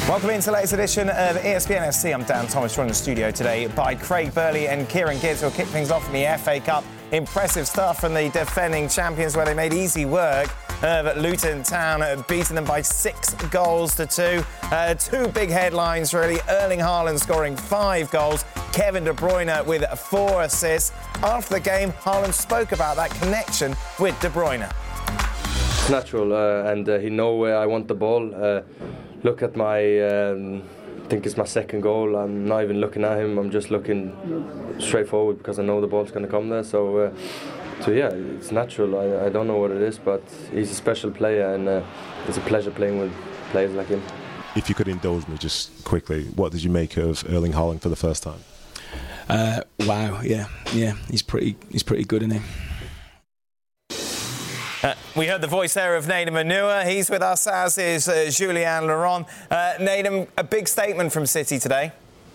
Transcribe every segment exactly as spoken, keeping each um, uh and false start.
Welcome into the latest edition of E S P N F C. I'm Dan Thomas, joined in the studio today by Craig Burley and Kieran Gibbs. We'll kick things off in the F A Cup. Impressive stuff from the defending champions, where they made easy work of Luton Town, beating them by six goals to two. Uh, two big headlines, really. Erling Haaland scoring five goals. Kevin De Bruyne with four assists. After the game, Haaland spoke about that connection with De Bruyne. It's natural, uh, and uh, he know where I want the ball. Uh, look at my, um, I think it's my second goal. I'm not even looking at him. I'm just looking straight forward because I know the ball's going to come there. So, uh, so yeah, it's natural. I, I don't know what it is, but he's a special player, and uh, it's a pleasure playing with players like him. If you could indulge me just quickly, what did you make of Erling Haaland for the first time? Uh, wow, yeah, yeah, he's pretty, he's pretty good, isn't he? Uh, we heard the voice there of Nedum Onuoha. He's with us, as is uh, Julien Laurent. Uh, Nedum, a big statement from City today.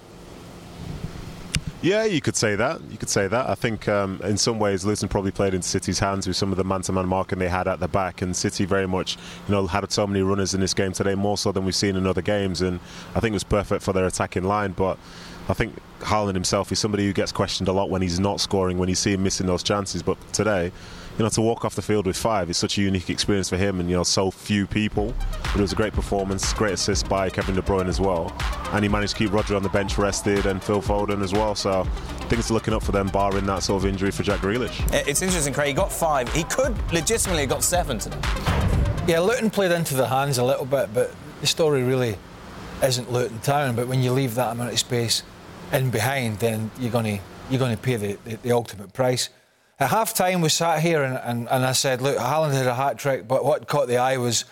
Yeah, you could say that. You could say that. I think um, in some ways Luton probably played into City's hands with some of the man-to-man marking they had at the back, and City very much, you know, had so many runners in this game today, more so than we've seen in other games, and I think it was perfect for their attacking line. But I think Haaland himself is somebody who gets questioned a lot when he's not scoring, when you see him missing those chances. But today, you know, to walk off the field with five is such a unique experience for him, and, you know, so few people. But it was a great performance, great assist by Kevin De Bruyne as well. And he managed to keep Roger on the bench rested, and Phil Foden as well. So things are looking up for them, barring that sort of injury for Jack Grealish. It's interesting, Craig. He got five. He could legitimately have got seven today. Yeah, Luton played into the hands a little bit, but the story really isn't Luton Town. But when you leave that amount of space in behind, then you're going to you're going to pay the, the, the ultimate price. At half-time, we sat here and, and, and I said, look, Haaland had a hat-trick, but what caught the eye was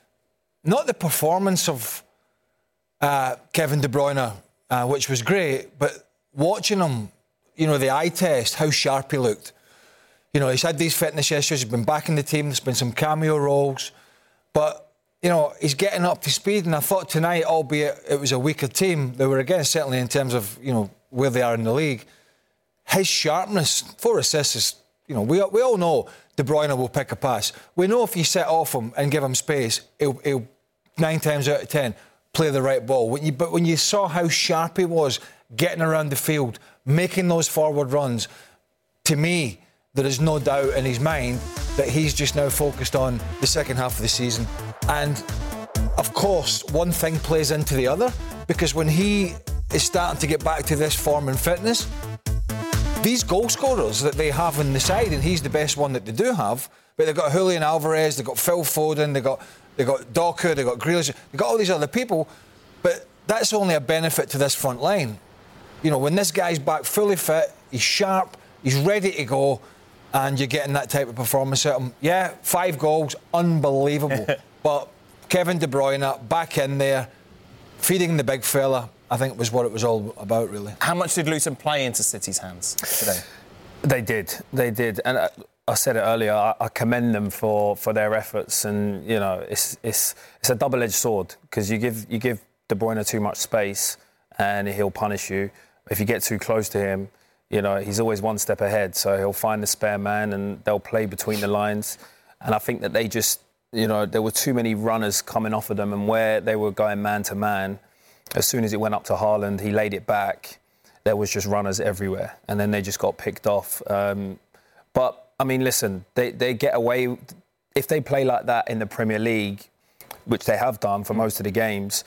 not the performance of uh, Kevin De Bruyne, uh, which was great, but watching him, you know, the eye test, how sharp he looked. You know, he's had these fitness issues, he's been back in the team, there's been some cameo roles, but, you know, he's getting up to speed, and I thought tonight, albeit it was a weaker team, they were again, certainly in terms of, you know, where they are in the league, his sharpness, four assists is, you know, we, we all know De Bruyne will pick a pass. We know if you set off him and give him space, he'll, he'll nine times out of ten play the right ball. When you, but when you saw how sharp he was getting around the field, making those forward runs, to me, there is no doubt in his mind that he's just now focused on the second half of the season. And, of course, one thing plays into the other, because when he is starting to get back to this form and fitness, these goal scorers that they have on the side, and he's the best one that they do have, but they've got Julian Alvarez, they've got Phil Foden, they've got, they've got Doku, they've got Grealish, they've got all these other people, but that's only a benefit to this front line. You know, when this guy's back fully fit, he's sharp, he's ready to go, and you're getting that type of performance out of him. Yeah, five goals, unbelievable. But Kevin De Bruyne back in there, feeding the big fella, I think was what it was all about, really. How much did Luton play into City's hands today? They did, they did, and I, I said it earlier. I, I commend them for, for their efforts, and you know, it's it's it's a double-edged sword, because you give you give De Bruyne too much space, and he'll punish you. If you get too close to him, you know, he's always one step ahead, so he'll find the spare man, and they'll play between the lines. And I think that they just, you know, there were too many runners coming off of them, and where they were going man to man, as soon as it went up to Haaland, he laid it back. There was just runners everywhere, and then they just got picked off. Um, but, I mean, listen, they, they get away... If they play like that in the Premier League, which they have done for most of the games,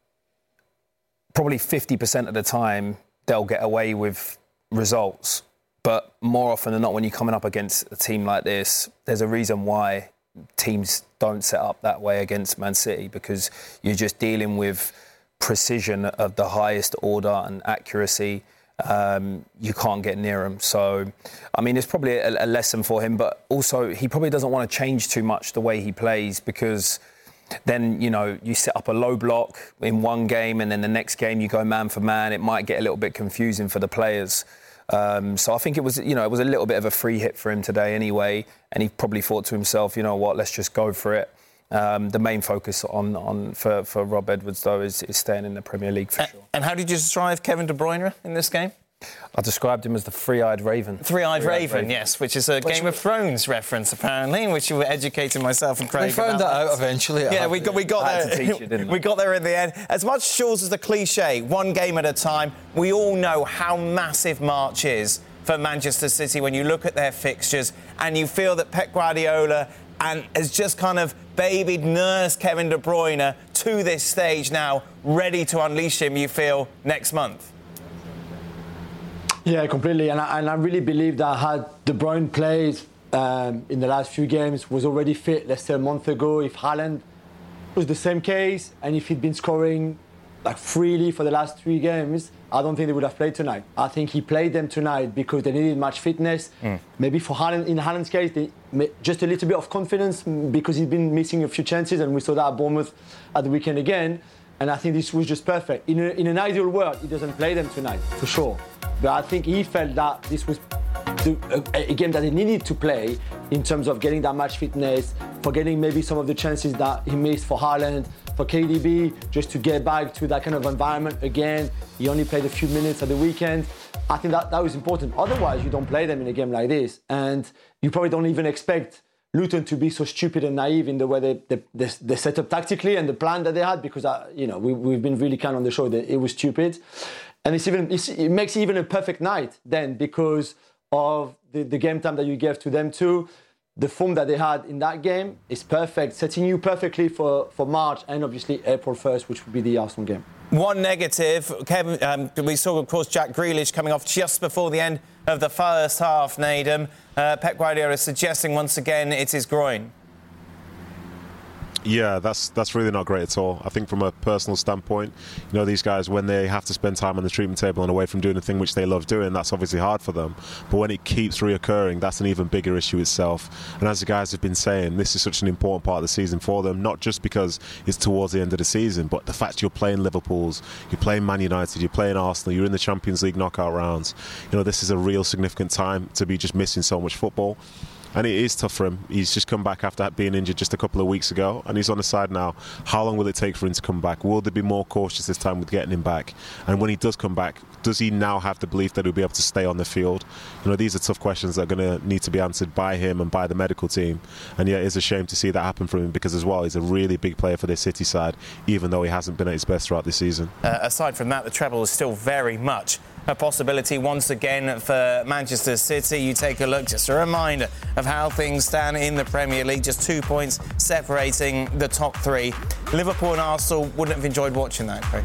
probably fifty percent of the time, they'll get away with results. But more often than not, when you're coming up against a team like this, there's a reason why teams don't set up that way against Man City, because you're just dealing with precision of the highest order and accuracy. Um, you can't get near him. So, I mean, it's probably a, a lesson for him, but also he probably doesn't want to change too much the way he plays, because then, you know, you set up a low block in one game and then the next game you go man for man. It might get a little bit confusing for the players. Um, so I think it was, you know, it was a little bit of a free hit for him today anyway, and he probably thought to himself, you know what, let's just go for it. Um, the main focus on, on for, for Rob Edwards, though, is, is staying in the Premier League for and, sure. And how did you describe Kevin De Bruyne in this game? I described him as the three-eyed raven. Three-eyed, three-eyed raven, raven, yes, which is a which Game of Thrones reference, apparently, in which you were educating myself and Craig. We found about that out eventually. Yeah, we got we got I had there. to teach you, didn't I? We got there in the end. As much, Jules, as the cliche, one game at a time. We all know how massive March is for Manchester City when you look at their fixtures and you feel that Pep Guardiola and has just kind of babied, nursed Kevin De Bruyne to this stage now, ready to unleash him, you feel, next month. Yeah, completely. And I, and I really believe that had De Bruyne played um, in the last few games, was already fit, let's say a month ago, if Haaland was the same case, and if he'd been scoring like freely for the last three games, I don't think they would have played tonight. I think he played them tonight because they needed match fitness. Mm. Maybe for Haaland, in Haaland's case, they, just a little bit of confidence because he's been missing a few chances, and we saw that at Bournemouth at the weekend again. And I think this was just perfect. In, a, in an ideal world, he doesn't play them tonight, for sure. But I think he felt that this was the, a, a game that he needed to play in terms of getting that match fitness, for getting maybe some of the chances that he missed for Haaland, for K D B, just to get back to that kind of environment again. He only played a few minutes at the weekend. I think that, that was important. Otherwise, you don't play them in a game like this. And you probably don't even expect Luton to be so stupid and naive in the way they, they, they, they set up tactically and the plan that they had, because, uh, you know, we, we've been really kind on the show that it was stupid. And it's even, it's, it makes it even a perfect night then because of the, the game time that you gave to them too. The form that they had in that game is perfect, setting you perfectly for, for March and obviously April first, which would be the Arsenal game. One negative, Kevin, um, we saw, of course, Jack Grealish coming off just before the end of the first half, Nedum. Uh, Pep Guardiola suggesting once again it's his groin. Yeah, that's that's really not great at all. I think from a personal standpoint, you know, these guys, when they have to spend time on the treatment table and away from doing the thing which they love doing, that's obviously hard for them. But when it keeps reoccurring, that's an even bigger issue itself. And as the guys have been saying, this is such an important part of the season for them, not just because it's towards the end of the season, but the fact you're playing Liverpool's, you're playing Man United, you're playing Arsenal, you're in the Champions League knockout rounds. You know, this is a real significant time to be just missing so much football. And it is tough for him. He's just come back after being injured just a couple of weeks ago, and he's on the side now. How long will it take for him to come back? Will they be more cautious this time with getting him back? And when he does come back, does he now have the belief that he'll be able to stay on the field? You know, these are tough questions that are going to need to be answered by him and by the medical team. And yeah, it's a shame to see that happen from him because as well, he's a really big player for this City side, even though he hasn't been at his best throughout this season. Uh, aside from that, the treble is still very much a possibility once again for Manchester City. You take a look, just a reminder of how things stand in the Premier League, just two points separating the top three. Liverpool and Arsenal wouldn't have enjoyed watching that, Craig.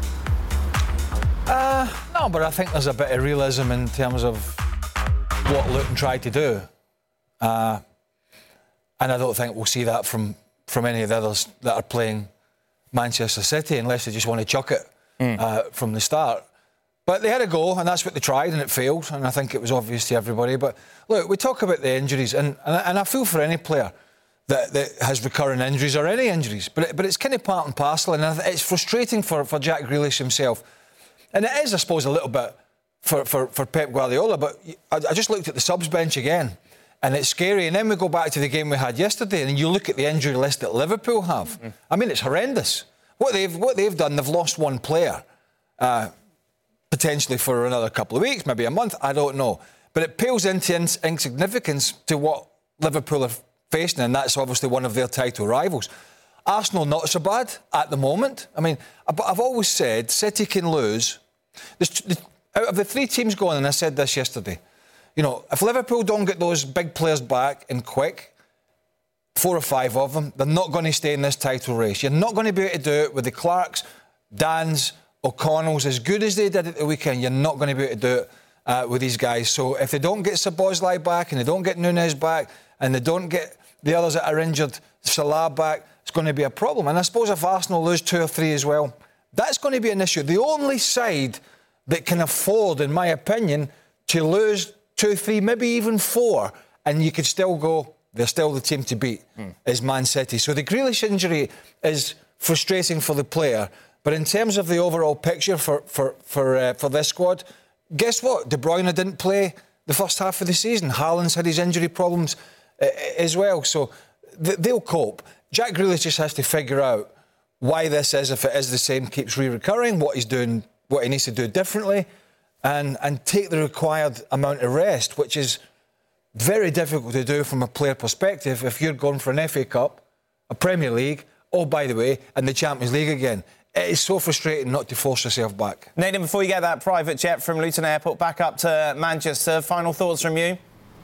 Uh, no, but I think there's a bit of realism in terms of what Luton tried to do. Uh, and I don't think we'll see that from, from any of the others that are playing Manchester City, unless they just want to chuck it mm. uh, from the start. But they had a go, and that's what they tried, and it failed, and I think it was obvious to everybody. But look, we talk about the injuries, and, and, and I feel for any player that, that has recurring injuries or any injuries, but it, but it's kind of part and parcel, and it's frustrating for, for Jack Grealish himself. And it is, I suppose, a little bit for, for, for Pep Guardiola, but I, I just looked at the subs bench again, and it's scary. And then we go back to the game we had yesterday, and you look at the injury list that Liverpool have. Mm. I mean, it's horrendous. What they've, what they've done, they've lost one player. Uh, potentially for another couple of weeks, maybe a month, I don't know. But it pales into ins- insignificance to what Liverpool are facing, and that's obviously one of their title rivals. Arsenal, not so bad at the moment. I mean, I've always said City can lose. The, out of the three teams going, and I said this yesterday, you know, if Liverpool don't get those big players back and quick, four or five of them, they're not going to stay in this title race. You're not going to be able to do it with the Clarks, Dans, O'Connell's, as good as they did at the weekend. You're not going to be able to do it uh, with these guys. So if they don't get Szoboszlai back and they don't get Nunez back and they don't get the others that are injured, Salah back, it's going to be a problem. And I suppose if Arsenal lose two or three as well, that's going to be an issue. The only side that can afford, in my opinion, to lose two, three, maybe even four, and you could still go, they're still the team to beat, mm. is Man City. So the Grealish injury is frustrating for the player. But in terms of the overall picture for for for, uh, for this squad, guess what? De Bruyne didn't play the first half of the season. Haaland's had his injury problems uh, as well, so th- they'll cope. Jack Grealish just has to figure out why this is, if it is the same, keeps re-recurring, what he's doing, what he needs to do differently. and, and take the required amount of rest, which is very difficult to do from a player perspective if you're going for an F A Cup, a Premier League, oh, by the way, and the Champions League again. It is so frustrating not to force yourself back. Nathan, before you get that private jet from Luton Airport back up to Manchester, final thoughts from you?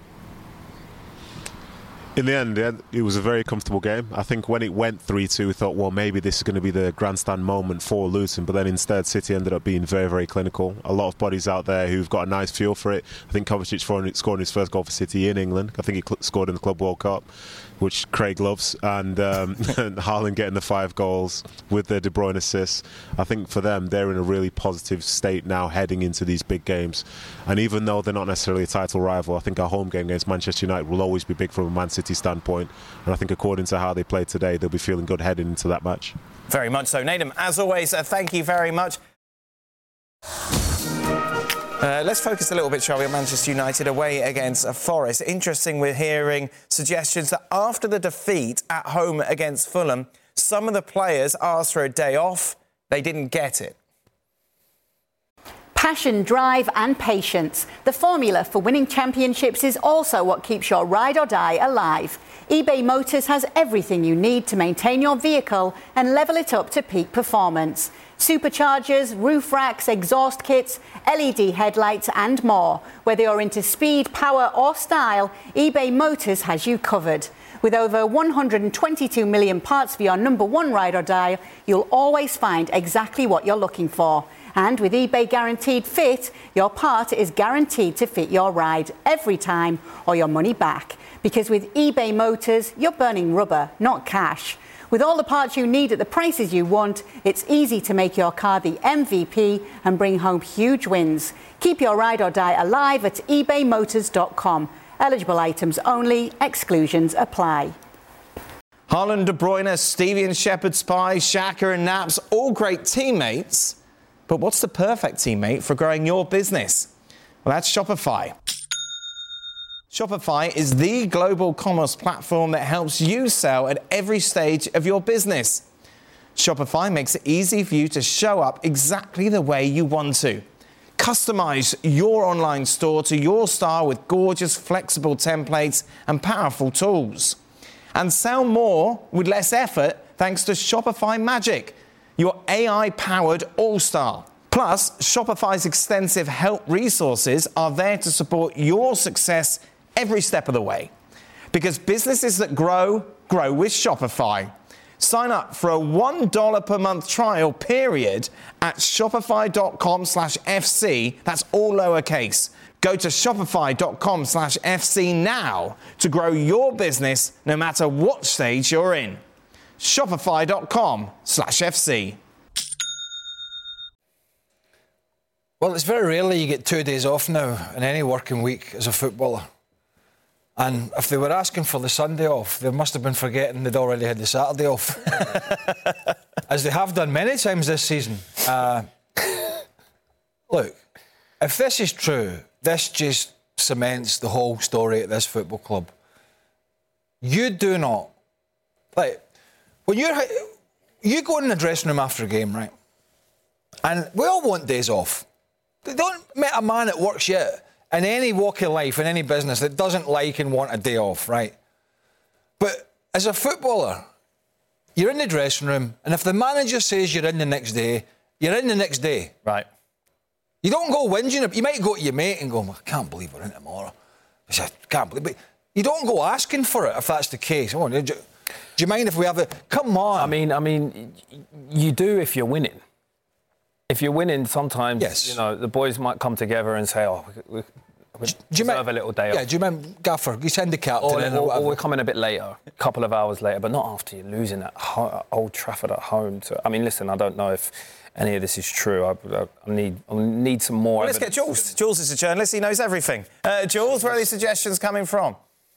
In the end, it was a very comfortable game. I think when it went three two, we thought, well, maybe this is going to be the grandstand moment for Luton. But then instead, City ended up being very, very clinical. A lot of bodies out there who've got a nice feel for it. I think Kovacic scoring his first goal for City in England. I think he scored in the Club World Cup, which Craig loves. And, um, and Haaland getting the five goals with the De Bruyne assists. I think for them, they're in a really positive state now heading into these big games. And even though they're not necessarily a title rival, I think our home game against Manchester United will always be big from a Man City standpoint, and I think according to how they played today, they'll be feeling good heading into that match. Very much so. Nathan, as always, uh, thank you very much. Uh, let's focus a little bit, shall we, on Manchester United away against Forest. Interesting, we're hearing suggestions that after the defeat at home against Fulham, some of the players asked for a day off. They didn't get it. Passion, drive and patience. The formula for winning championships is also what keeps your ride or die alive. eBay Motors has everything you need to maintain your vehicle and level it up to peak performance. Superchargers, roof racks, exhaust kits, L E D headlights and more. Whether you're into speed, power or style, eBay Motors has you covered. With over one hundred twenty-two million parts for your number one ride or die, you'll always find exactly what you're looking for. And with eBay Guaranteed Fit, your part is guaranteed to fit your ride every time or your money back. Because with eBay Motors, you're burning rubber, not cash. With all the parts you need at the prices you want, it's easy to make your car the M V P and bring home huge wins. Keep your ride or die alive at ebay motors dot com. Eligible items only, exclusions apply. Haaland, De Bruyne, Stevie and Shepherd's Pie, Xhaka and Naps, all great teammates. But what's the perfect teammate for growing your business? Well, that's Shopify. Shopify is the global commerce platform that helps you sell at every stage of your business. Shopify makes it easy for you to show up exactly the way you want to. Customize your online store to your style with gorgeous, flexible templates and powerful tools. And sell more with less effort thanks to Shopify Magic, your A I-powered all-star. Plus, Shopify's extensive help resources are there to support your success every step of the way. Because businesses that grow, grow with Shopify. Sign up for a one dollar per month trial period at shopify.com slash FC. That's all lowercase. Go to shopify.com slash FC now to grow your business no matter what stage you're in. Shopify.com slash FC. Well, it's very rarely you get two days off now in any working week as a footballer. And if they were asking for the Sunday off, they must have been forgetting they'd already had the Saturday off. As they have done many times this season. Uh, look, if this is true, this just cements the whole story at this football club. You do not, like, when you're, you go in the dressing room after a game, right? And we all want days off. They don't meet a man that works yet in any walk of life, in any business, that doesn't like and want a day off, right? But as a footballer, you're in the dressing room, and if the manager says you're in the next day, you're in the next day. Right. You don't go whinging. You might go to your mate and go, I can't believe we're in tomorrow. I can't believe it. But you don't go asking for it if that's the case. Oh, do, do you mind if we have it? Come on. I mean, I mean, you do if you're winning. If you're winning, sometimes, yes. you know, the boys might come together and say, oh, we, we deserve a little day off. Yeah, do you remember, Gaffer, you send the captain or, in or, or, or we're coming a bit later, a couple of hours later, but not after you're losing at ho- Old Trafford at home. To, I mean, listen, I don't know if any of this is true. I, I, I need I need some more well, let's get Jules. Jules is a journalist. He knows everything. Uh, Jules, where are these suggestions coming from?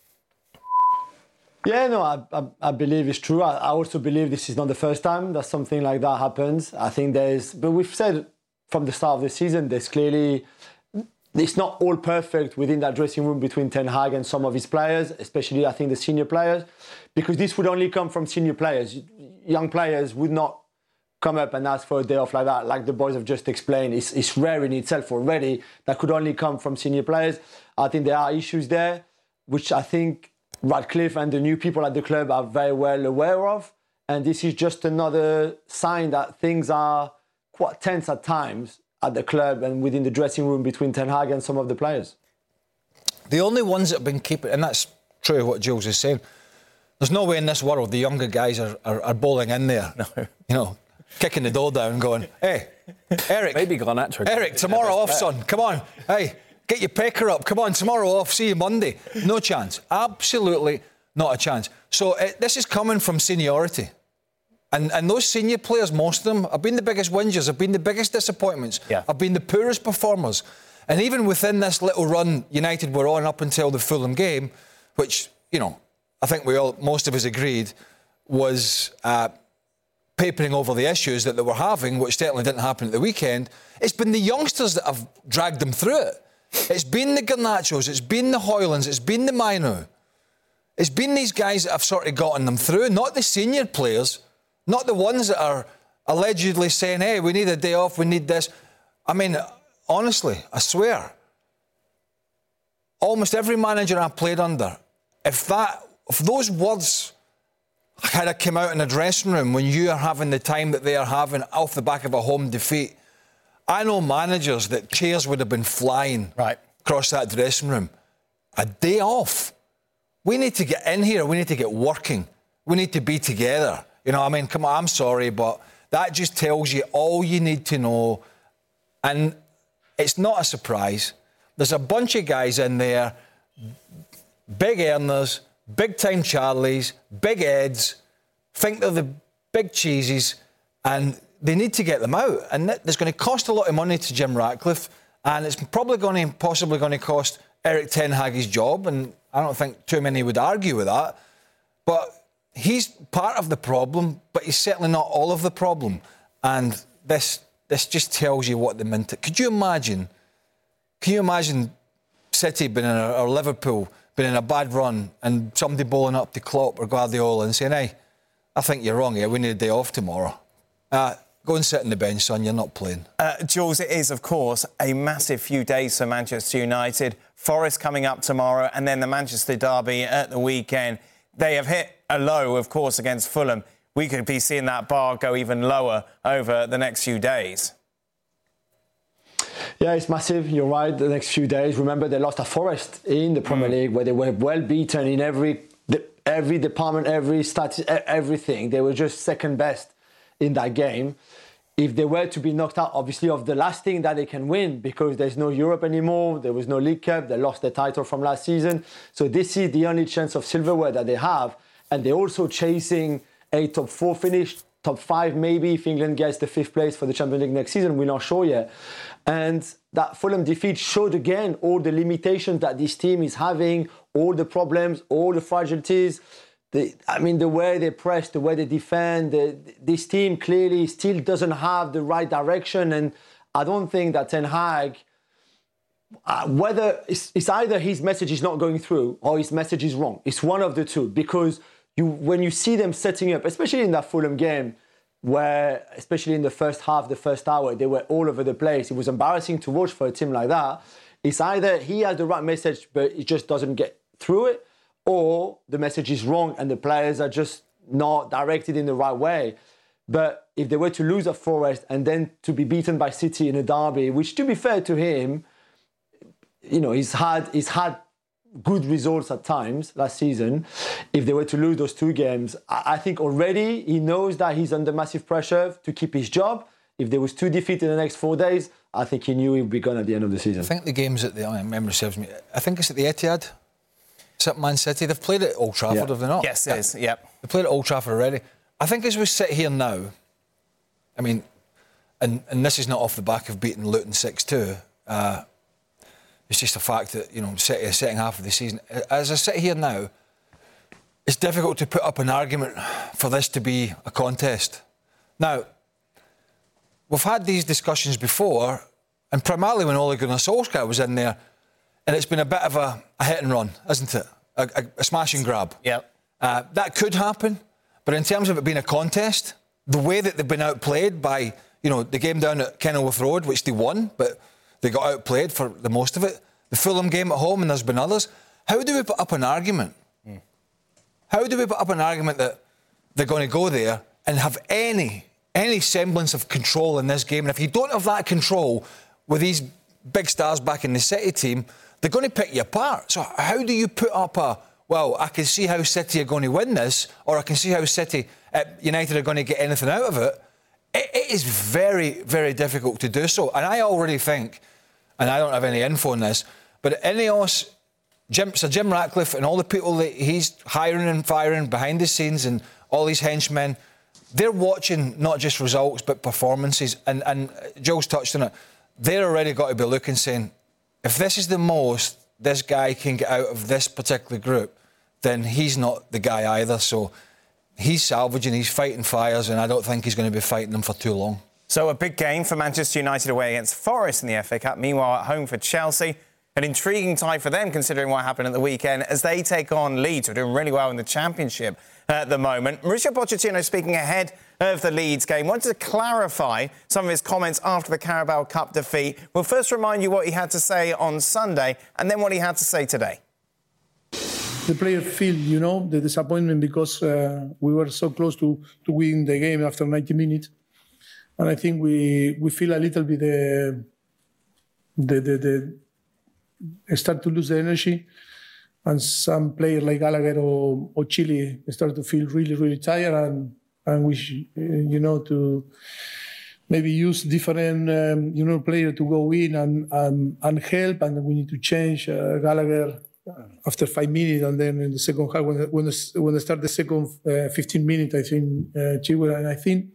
Yeah, no, I, I, I believe it's true. I, I also believe this is not the first time that something like that happens. I think there's... But we've said from the start of the season, there's clearly... It's not all perfect within that dressing room between Ten Hag and some of his players, especially, I think, the senior players, because this would only come from senior players. Young players would not come up and ask for a day off like that, like the boys have just explained, it's, it's rare in itself already. That could only come from senior players. I think there are issues there, which I think Radcliffe and the new people at the club are very well aware of. And this is just another sign that things are quite tense at times at the club and within the dressing room between Ten Hag and some of the players. The only ones that have been keeping, and that's true of what Jules is saying, there's no way in this world the younger guys are, are, are bowling in there. No. You know, kicking the door down going, hey, Eric. Maybe Garnacho. Eric, tomorrow off, son. Come on. Hey, get your pecker up. Come on, tomorrow off. See you Monday. No chance. Absolutely not a chance. So uh, this is coming from seniority. And, and those senior players, most of them, have been the biggest whingers, have been the biggest disappointments, yeah. have been the poorest performers. And even within this little run United were on up until the Fulham game, which, you know, I think we all, most of us agreed, was uh, papering over the issues that they were having, which certainly didn't happen at the weekend. It's been the youngsters that have dragged them through it. It's been the Garnachos, it's been the Højlunds, it's been the Mainoo. It's been these guys that have sort of gotten them through, not the senior players, not the ones that are allegedly saying, hey, we need a day off, we need this. I mean, honestly, I swear, almost every manager I've played under, if that, if those words kind of came out in a dressing room when you are having the time that they are having off the back of a home defeat, I know managers that chairs would have been flying right across that dressing room. A day off. We need to get in here. We need to get working. We need to be together. You know, I mean, come on, I'm sorry, but that just tells you all you need to know. And it's not a surprise. There's a bunch of guys in there, big earners, big-time Charlies, big Eds, think they're the big cheeses, and they need to get them out. And it's going to cost a lot of money to Jim Ratcliffe, and it's probably going to, possibly going to cost Eric Ten Hag his job, and I don't think too many would argue with that. But he's part of the problem, but he's certainly not all of the problem. And this this just tells you what the mental... Could you imagine... Can you imagine City being in a, or Liverpool being in a bad run and somebody bowling up to Klopp or Guardiola and saying, hey, I think you're wrong here, we need a day off tomorrow. Uh, go and sit on the bench, son, you're not playing. Uh, Jules, it is, of course, a massive few days for Manchester United. Forest coming up tomorrow and then the Manchester derby at the weekend. They have hit a low, of course, against Fulham. We could be seeing that bar go even lower over the next few days. Yeah, it's massive. You're right. The next few days, remember they lost at Forest in the Premier mm. League, where they were well beaten in every every department, every stat, everything. They were just second best in that game. If they were to be knocked out, obviously, of the last thing that they can win, because there's no Europe anymore, there was no League Cup, they lost their title from last season. So this is the only chance of silverware that they have, and they're also chasing a top four finish, top five maybe if England gets the fifth place for the Champions League next season. We're not sure yet. And that Fulham defeat showed again all the limitations that this team is having, all the problems, all the fragilities. The, I mean, the way they press, the way they defend, the, this team clearly still doesn't have the right direction. And I don't think that Ten Hag, uh, whether it's, it's either his message is not going through or his message is wrong. It's one of the two, because you, when you see them setting up, especially in that Fulham game, where, especially in the first half, the first hour, they were all over the place. It was embarrassing to watch for a team like that. It's either he has the right message, but it just doesn't get through it, or the message is wrong and the players are just not directed in the right way. But if they were to lose at Forest and then to be beaten by City in a derby, which, to be fair to him, you know, he's had he's had good results at times last season. If they were to lose those two games, I think already he knows that he's under massive pressure to keep his job. If there was two defeats in the next four days, I think he knew he would be gone at the end of the season. I think the game's at the, oh, memory serves me, I think it's at the Etihad. It's at Man City. They've played at Old Trafford, yeah. have they not? Yes, it is, yep. They played at Old Trafford already. I think as we sit here now, I mean, and, and this is not off the back of beating Luton six two, uh, it's just a fact that, you know, City, the second half of the season, as I sit here now, it's difficult to put up an argument for this to be a contest. Now, we've had these discussions before, and primarily when Ole Gunnar Solskjaer was in there, and it's been a bit of a, a hit and run, isn't it? A, a, a smash and grab. Yep. Uh, that could happen, but in terms of it being a contest, the way that they've been outplayed by, you know, the game down at Kenilworth Road, which they won, but they got outplayed for the most of it. The Fulham game at home, and there's been others. How do we put up an argument? Mm. How do we put up an argument that they're going to go there and have any any semblance of control in this game? And if you don't have that control with these big stars back in the City team, they're going to pick you apart. So how do you put up a, well, I can see how City are going to win this, or I can see how City, uh, United are going to get anything out of it? it? It is very, very difficult to do so. And I already think, and I don't have any info on this, but Ineos, Jim, Sir Jim Ratcliffe and all the people that he's hiring and firing behind the scenes and all these henchmen, they're watching not just results but performances. And, and Joe's touched on it. They're already got to be looking, saying, if this is the most this guy can get out of this particular group, then he's not the guy either. So he's salvaging, he's fighting fires, and I don't think he's going to be fighting them for too long. So a big game for Manchester United away against Forest in the F A Cup. Meanwhile, at home for Chelsea, an intriguing tie for them considering what happened at the weekend as they take on Leeds, who are doing really well in the Championship at the moment. Mauricio Pochettino, speaking ahead of the Leeds game, wanted to clarify some of his comments after the Carabao Cup defeat. We'll first remind you what he had to say on Sunday and then what he had to say today. The players feel, you know, the disappointment because uh, we were so close to, to win the game after ninety minutes. And I think we we feel a little bit the, the, the, the start to lose the energy. And some players like Gallagher or, or Chile start to feel really, really tired and, and wish, you know, to maybe use different, um, you know, player to go in and, and, and help. And we need to change uh, Gallagher after five minutes. And then in the second half, when, when, the, when they start the second uh, fifteen minutes, I think, uh, Chilwell, and I think,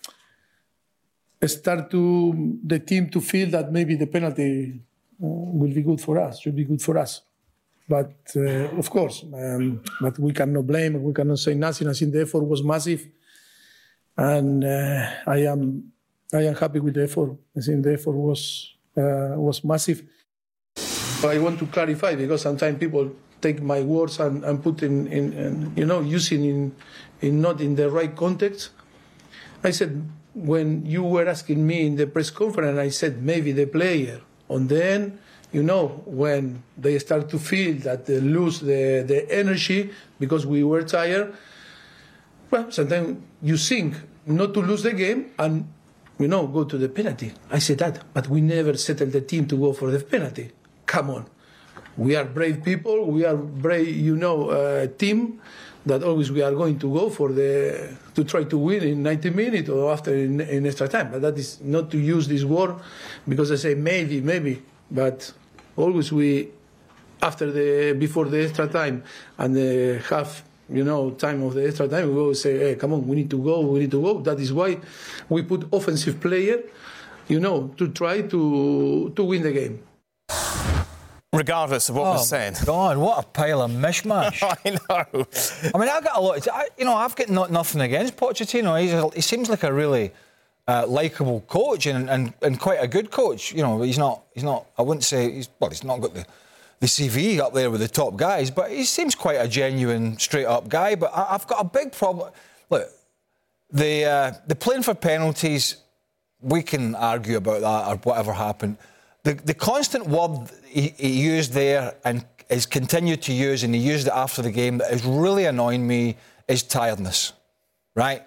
start to the team to feel that maybe the penalty uh, will be good for us, should be good for us. But uh, of course, um, but we cannot blame, we cannot say nothing. I think the effort was massive, and uh, I am I am happy with the effort. I think the effort was uh, was massive. I want to clarify because sometimes people take my words and, and put in, in, in you know using in in not in the right context. I said when you were asking me in the press conference, I said maybe the player, and then. You know, when they start to feel that they lose the, the energy because we were tired, well, sometimes you think not to lose the game and, you know, go to the penalty. I said that, but we never settled the team to go for the penalty. Come on. We are brave people. We are brave, you know, uh, team that always we are going to go for the, to try to win in ninety minutes or after in, in extra time. But that is not to use this word because I say maybe, maybe. But always we, after the, before the extra time and the half, you know, time of the extra time, we always say, hey, come on, we need to go, we need to go. That is why we put offensive player, you know, to try to to win the game. Regardless of what oh, was said. God, what a pile of mishmash. I know. I mean, I've got a lot, to, I, you know, I've got not, nothing against Pochettino. He's a, he seems like a really... Uh, likeable coach and, and and quite a good coach. You know, he's not he's not. I wouldn't say he's well. He's not got the, the C V up there with the top guys, but he seems quite a genuine, straight up guy. But I, I've got a big problem. Look, the uh, the playing for penalties. We can argue about that or whatever happened. The the constant word he, he used there and has continued to use, and he used it after the game that is really annoying me is tiredness, right?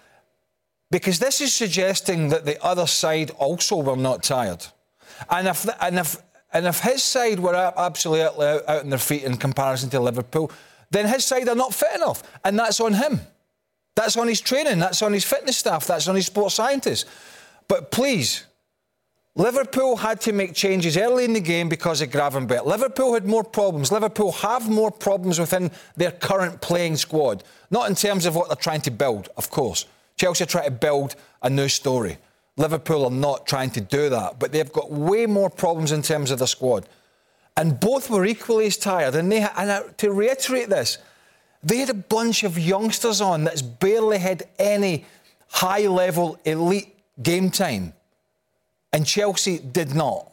Because this is suggesting that the other side also were not tired. And if and if and if his side were absolutely out, out on their feet in comparison to Liverpool, then his side are not fit enough. And that's on him. That's on his training, that's on his fitness staff, that's on his sports scientists. But please, Liverpool had to make changes early in the game because of Gravenberch. Liverpool had more problems. Liverpool have more problems within their current playing squad. Not in terms of what they're trying to build, of course. Chelsea are trying to build a new story. Liverpool are not trying to do that, but they've got way more problems in terms of their squad. And both were equally as tired. And, they, and to reiterate this, they had a bunch of youngsters on that's barely had any high-level elite game time. And Chelsea did not.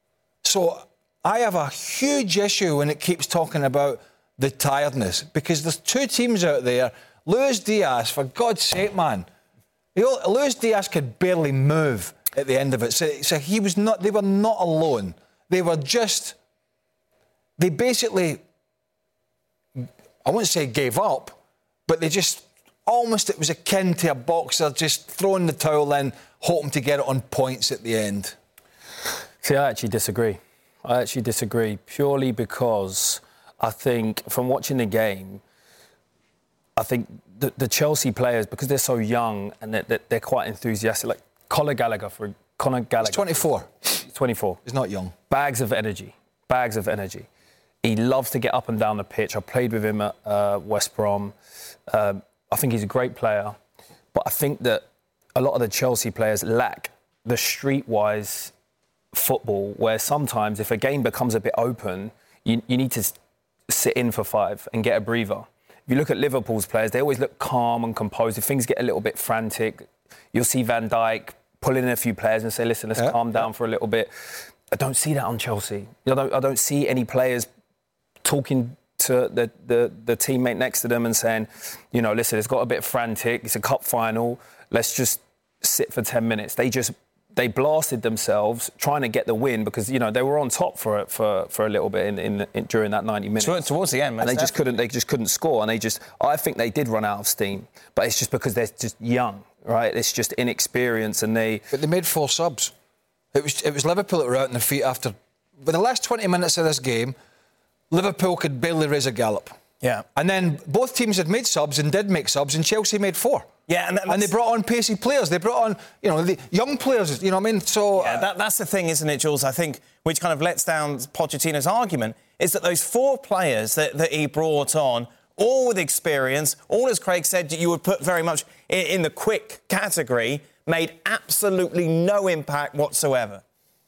So I have a huge issue when it keeps talking about the tiredness, because there's two teams out there. Luis Diaz, for God's sake, man. You know, Luis Diaz could barely move at the end of it. So, so he was not. They were not alone. They were just. They basically. I wouldn't say gave up, but they just almost. It was akin to a boxer just throwing the towel in, hoping to get it on points at the end. See, I actually disagree. I actually disagree purely because I think from watching the game, I think the, the Chelsea players, because they're so young and they're, they're, they're quite enthusiastic, like Conor Gallagher, for Conor Gallagher. He's twenty-four. He's twenty-four. He's not young. Bags of energy. Bags of energy. He loves to get up and down the pitch. I played with him at uh, West Brom. Um, I think he's a great player. But I think that a lot of the Chelsea players lack the streetwise football where sometimes if a game becomes a bit open, you, you need to sit in for five and get a breather. If you look at Liverpool's players, they always look calm and composed. If things get a little bit frantic, you'll see Van Dijk pull in a few players and say, listen, let's yeah, calm down yeah. for a little bit. I don't see that on Chelsea. I don't, I don't see any players talking to the, the, the teammate next to them and saying, you know, listen, it's got a bit frantic. It's a cup final. Let's just sit for ten minutes. They just... They blasted themselves trying to get the win because you know they were on top for for for a little bit in, in, in during that ninety minutes. Towards the end, and they just couldn't. They just couldn't score, and they just. I think they did run out of steam, but it's just because they're just young, right? It's just inexperience, and they. But they made four subs. It was it was Liverpool that were out on their feet after. But the last twenty minutes of this game, Liverpool could barely raise a gallop. Yeah. And then both teams had made subs and did make subs, and Chelsea made four. Yeah, and, and they brought on pacey players. They brought on, you know, the young players. You know what I mean? So yeah, that, that's the thing, isn't it, Jules? I think which kind of lets down Pochettino's argument is that those four players that, that he brought on, all with experience, all as Craig said, you would put very much in, in the quick category, made absolutely no impact whatsoever.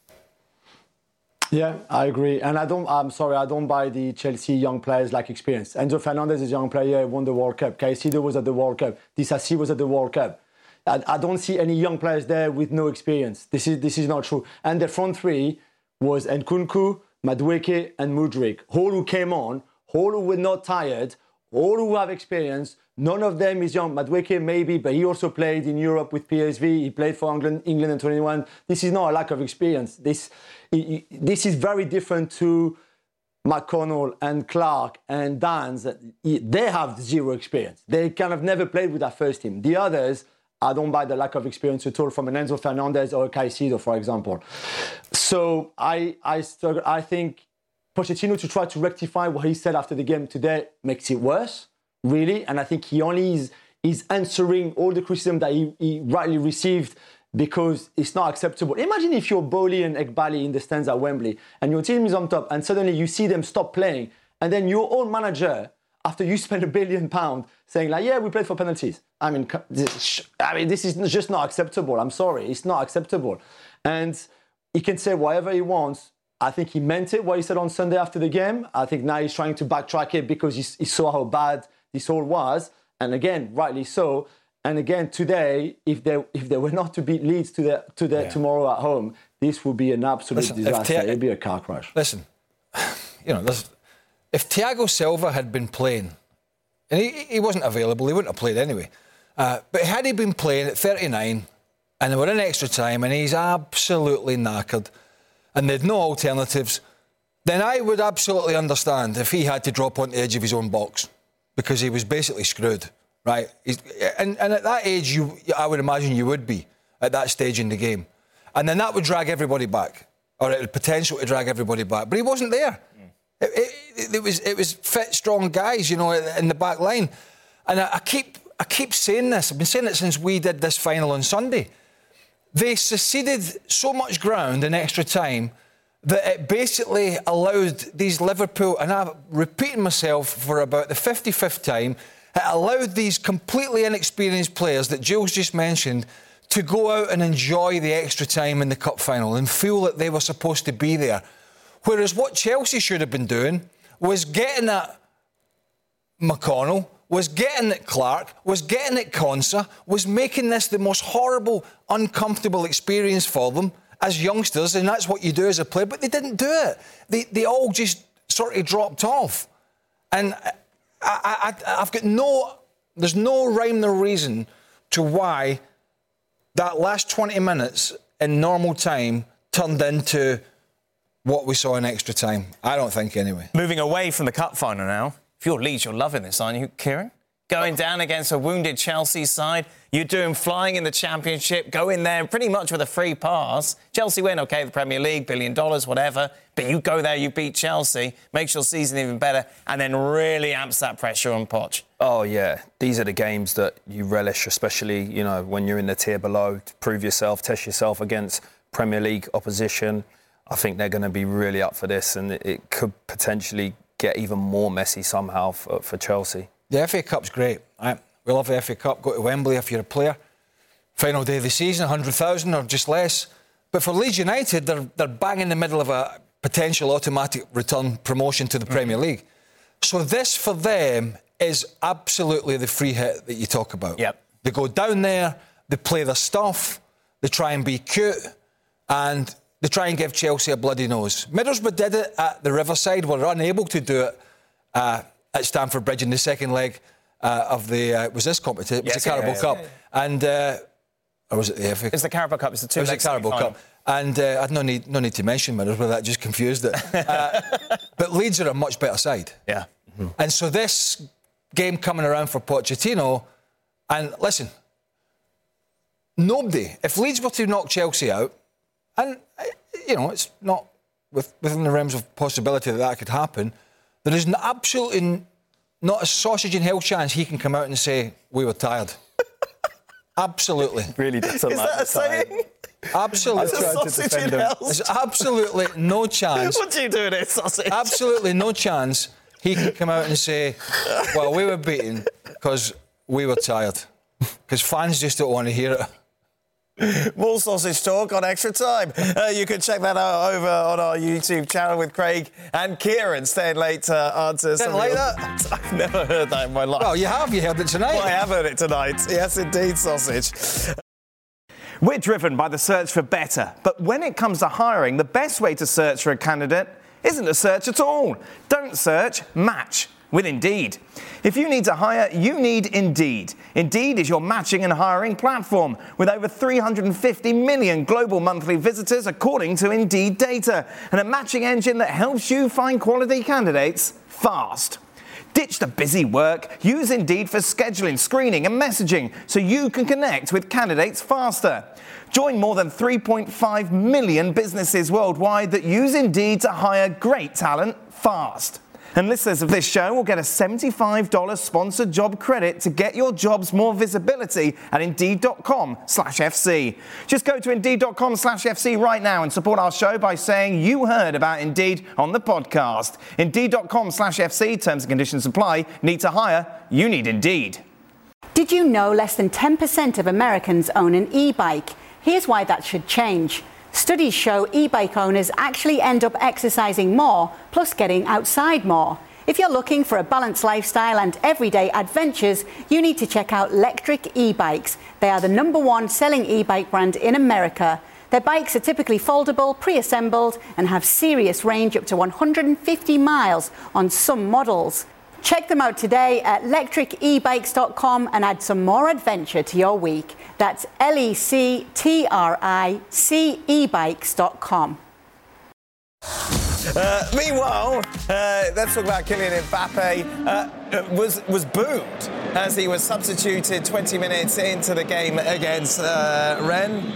Yeah, I agree. And I don't, I'm sorry, I don't buy the Chelsea young players like experience. Enzo Fernandez is a young player, won the World Cup. Caicedo was at the World Cup. Disasi was at the World Cup. I, I don't see any young players there with no experience. This is this is not true. And the front three was Nkunku, Madueke and Mudryk. All who came on, all who were not tired, all who have experience. None of them is young. Madueke maybe, but he also played in Europe with P S V. He played for England, England in twenty-one. This is not a lack of experience. This, this is very different to McConnell and Clark and Dans. They have zero experience. They kind of never played with that first team. The others, I don't buy the lack of experience at all from an Enzo Fernandez or a Caicedo, for example. So I, I, I think Pochettino, to try to rectify what he said after the game today, makes it worse. Really, and I think he only is, is answering all the criticism that he, he rightly received because it's not acceptable. Imagine if you're Bowley and Ekbali in the stands at Wembley and your team is on top and suddenly you see them stop playing and then your own manager, after you spend a billion pounds, saying like, yeah, we played for penalties. I mean, I mean, this is just not acceptable. I'm sorry, it's not acceptable. And he can say whatever he wants. I think he meant it, what he said on Sunday after the game. I think now he's trying to backtrack it because he, he saw how bad this all was, and again, rightly so. And again, today, if they if they were not to beat Leeds to the, to the, yeah. tomorrow at home, this would be an absolute listen, disaster. Tia- It'd be a car crash. Listen, you know, this, if Thiago Silva had been playing, and he, he wasn't available, he wouldn't have played anyway. Uh, but had he been playing at thirty-nine, and they were in extra time, and he's absolutely knackered, and they'd no alternatives, then I would absolutely understand if he had to drop on the edge of his own box. Because he was basically screwed, right? He's, and, and at that age, you, I would imagine you would be at that stage in the game. And then that would drag everybody back, or it had potential to drag everybody back. But he wasn't there. Mm. It, it, it, was, it was fit, strong guys, you know, in the back line. And I, I, keep, I keep saying this. I've been saying it since we did this final on Sunday. They seceded so much ground in extra time that it basically allowed these Liverpool, and I'm repeating myself for about the fifty-fifth time, it allowed these completely inexperienced players that Jules just mentioned to go out and enjoy the extra time in the cup final and feel that they were supposed to be there. Whereas what Chelsea should have been doing was getting at McConnell, was getting at Clark, was getting at Konsa, was making this the most horrible, uncomfortable experience for them as youngsters, and that's what you do as a player, but they didn't do it. They they all just sort of dropped off. And I, I, I, I've got no, there's no rhyme or reason to why that last twenty minutes in normal time turned into what we saw in extra time? I don't think, anyway. Moving away from the cup final now. If you're Leeds, you're loving this, aren't you, Kieran? Going down against a wounded Chelsea side. You're doing flying in the Championship. Go in there pretty much with a free pass. Chelsea win, OK, the Premier League, billion dollars, whatever. But you go there, you beat Chelsea, makes your season even better, and then really amps that pressure on Poch. Oh, yeah. These are the games that you relish, especially, you know, when you're in the tier below, to prove yourself, test yourself against Premier League opposition. I think they're going to be really up for this, and it, it could potentially get even more messy somehow for, for Chelsea. The F A Cup's great. Right? We love the F A Cup. Go to Wembley if you're a player. Final day of the season, one hundred thousand or just less. But for Leeds United, they're, they're bang in the middle of a potential automatic return promotion to the mm-hmm. Premier League. So this, for them, is absolutely the free hit that you talk about. Yep. They go down there, they play their stuff, they try and be cute, and they try and give Chelsea a bloody nose. Middlesbrough did it at the Riverside. Were unable to do it uh, at Stamford Bridge in the second leg uh, of the... Uh, was this competition? It was yes, the Carabao yeah, yeah, Cup. Yeah, yeah. And... Uh, or was it the F A Cup? It's the Carabao Cup. It's the two It was the Carabao Cup. And uh, I had no need, no need to mention Middlesbrough. That just confused it. uh, but Leeds are a much better side. Yeah. Mm-hmm. And so this game coming around for Pochettino, and listen, nobody, if Leeds were to knock Chelsea out, and, you know, it's not with, within the realms of possibility that that could happen, there is absolutely not a sausage in hell chance he can come out and say, we were tired. Absolutely. Really doesn't Is like that a saying? Absolutely. That's a sausage in hell. There's absolutely no chance. What do you do with it, sausage? Absolutely no chance he can come out and say, well, we were beaten because we were tired. Because fans just don't want to hear it. More sausage talk on Extra Time. Uh, you can check that out over on our YouTube channel with Craig and Kieran staying late to answer. Didn't like that? I've never heard that in my life. Well, you have. You heard it tonight. Well, I have heard it tonight. Yes, indeed, sausage. We're driven by the search for better. But when it comes to hiring, the best way to search for a candidate isn't to search at all. Don't search, match with Indeed. If you need to hire, you need Indeed. Indeed is your matching and hiring platform with over three hundred fifty million global monthly visitors according to Indeed data, and a matching engine that helps you find quality candidates fast. Ditch the busy work. Use Indeed for scheduling, screening and messaging so you can connect with candidates faster. Join more than three point five million businesses worldwide that use Indeed to hire great talent fast. And listeners of this show will get a seventy-five dollars sponsored job credit to get your jobs more visibility at Indeed.com slash FC. Just go to Indeed.com slash FC right now and support our show by saying you heard about Indeed on the podcast. Indeed.com slash FC, terms and conditions apply. Need to hire? You need Indeed. Did you know less than ten percent of Americans own an e-bike? Here's why that should change. Studies show e-bike owners actually end up exercising more, plus getting outside more. If you're looking for a balanced lifestyle and everyday adventures, you need to check out Lectric e-bikes. They are the number one selling e-bike brand in America. Their bikes are typically foldable, pre-assembled, and have serious range up to one hundred fifty miles on some models. Check them out today at lectric e bikes dot com and add some more adventure to your week. That's L E C T R I C e bikes dot com. Uh, meanwhile, uh, let's talk about Kylian Mbappe. Uh, was was booed as he was substituted twenty minutes into the game against uh, Rennes.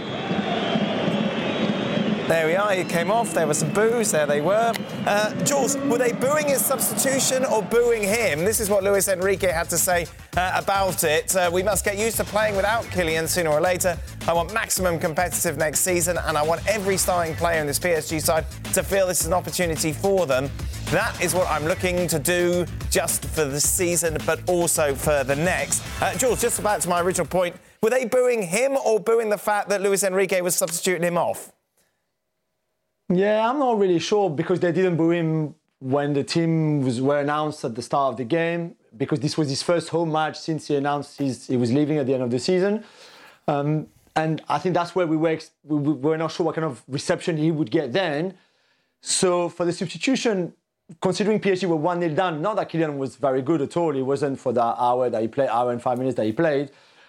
There we are, he came off, there were some boos, there they were. Uh, Jules, were they booing his substitution or booing him? This is what Luis Enrique had to say uh, about it. Uh, we must get used to playing without Kylian sooner or later. I want maximum competitive next season, and I want every starting player in this P S G side to feel this is an opportunity for them. That is what I'm looking to do just for this season, but also for the next. Uh, Jules, just back to my original point, were they booing him or booing the fact that Luis Enrique was substituting him off? Yeah, I'm not really sure because they didn't boo him when the team was, were announced at the start of the game, because this was his first home match since he announced his, he was leaving at the end of the season. Um, and I think that's where we were, we were not sure what kind of reception he would get then. So for the substitution, considering P S G were one nil down, not that Kylian was very good at all, he wasn't for that hour that he played, hour and five minutes that he played,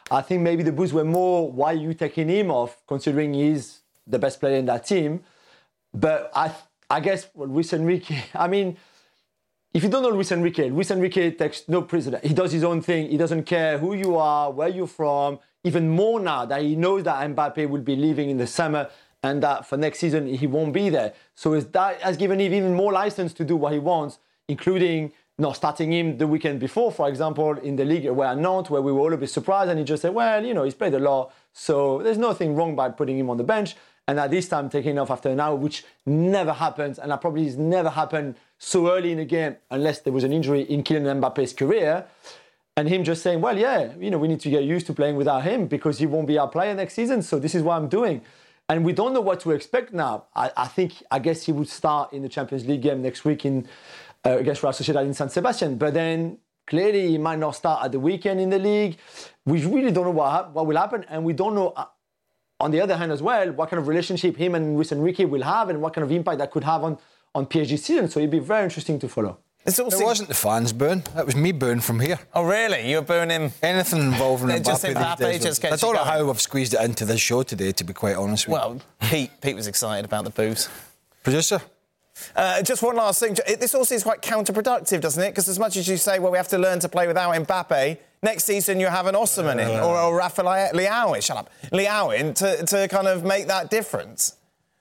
I think maybe the boos were more, why are you taking him off, considering he's the best player in that team. But I I guess well, Luis Enrique, I mean, if you don't know Luis Enrique, Luis Enrique takes no prisoner. He does his own thing. He doesn't care who you are, where you're from, even more now that he knows that Mbappe will be leaving in the summer and that for next season he won't be there. So that has given him even more license to do what he wants, including not starting him the weekend before, for example, in the league where Nantes, where we were all a bit surprised, and he just said, well, you know, he's played a lot, so there's nothing wrong by putting him on the bench. And at this time, taking off after an hour, which never happens, and that probably has never happened so early in the game, unless there was an injury in Kylian Mbappe's career. And him just saying, well, yeah, you know, we need to get used to playing without him because he won't be our player next season, so this is what I'm doing. And we don't know what to expect now. I, I think, I guess he would start in the Champions League game next week in uh, against Real Sociedad in San Sebastian. But then clearly he might not start at the weekend in the league. We really don't know what, ha- what will happen, and we don't know... Uh, on the other hand as well, what kind of relationship him and Luis Enrique will have and what kind of impact that could have on, on P S G season. So it'd be very interesting to follow. It wasn't the fans booing. That was me booing from here. Oh, really? You were booing him? Anything involving Mbappe. Just Mbappe these days just was- gets I don't you know going. how I've squeezed it into this show today, to be quite honest with you. Well, Pete, Pete was excited about the boos. Producer? Uh, just one last thing. It- This all seems quite counterproductive, doesn't it? Because as much as you say, well, we have to learn to play without Mbappe, next season you have an Osimhen in, or, or Rafael Leao in, shut up, Leao in, to, to kind of make that difference.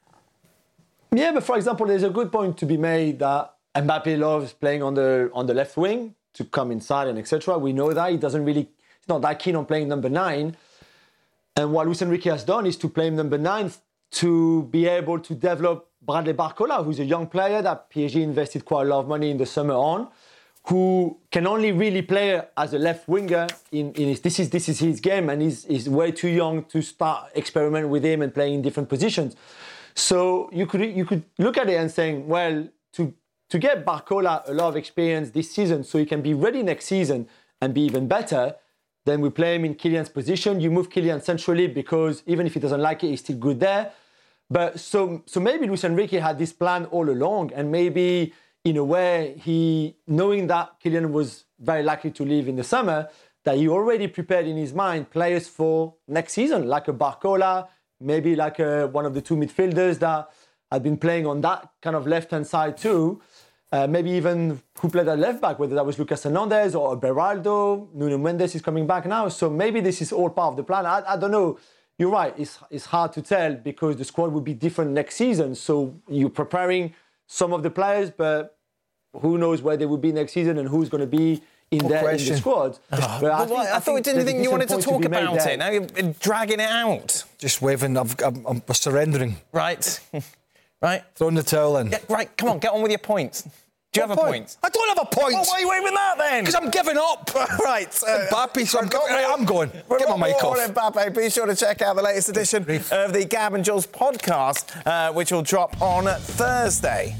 Yeah, but for example, there's a good point to be made that Mbappe loves playing on the on the left wing to come inside and et cetera. We know that he doesn't really, he's not that keen on playing number nine. And what Luis Enrique has done is to play him number nine to be able to develop Bradley Barcola, who's a young player that P S G invested quite a lot of money in the summer on, who can only really play as a left winger. In, in his, this is this is his game, and he's, he's way too young to start experimenting with him and playing in different positions. So you could you could look at it and saying, well, to to get Barcola a lot of experience this season, so he can be ready next season and be even better. Then we play him in Kylian's position. You move Kylian centrally because even if he doesn't like it, he's still good there. But so so maybe Luis Enrique had this plan all along, and maybe in a way he, knowing that Kylian was very likely to leave in the summer, that he already prepared in his mind players for next season, like a Barcola, maybe like a, one of the two midfielders that had been playing on that kind of left-hand side too. Uh, maybe even who played at left back, whether that was Lucas Hernandez or Beraldo. Nuno Mendes is coming back now. So maybe this is all part of the plan. I, I don't know. You're right. It's, it's hard to tell because the squad will be different next season. So you're preparing some of the players, but who knows where they will be next season and who's going to be in, there, in the squad. Oh, but but I, what, think, I, I, thought we think didn't think you wanted to there's a talk decent point about to be it. made Now there. you're dragging it out. Just waving, I've, I'm, I'm surrendering. Right. Right. Throwing the towel in. Yeah, right, come on, get on with your points. Do you What have a point? I don't have a point. Well, why are you waving that then? Because I'm giving up. Right. Uh, Mbappe, so I'm, we've got right, I'm going. We've Get my got mic more off. on Mbappe. Be sure to check out the latest edition of the Gab and Jules podcast, uh, which will drop on Thursday.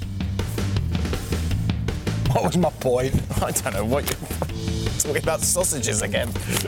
What was my point? I don't know what you're talking about sausages again.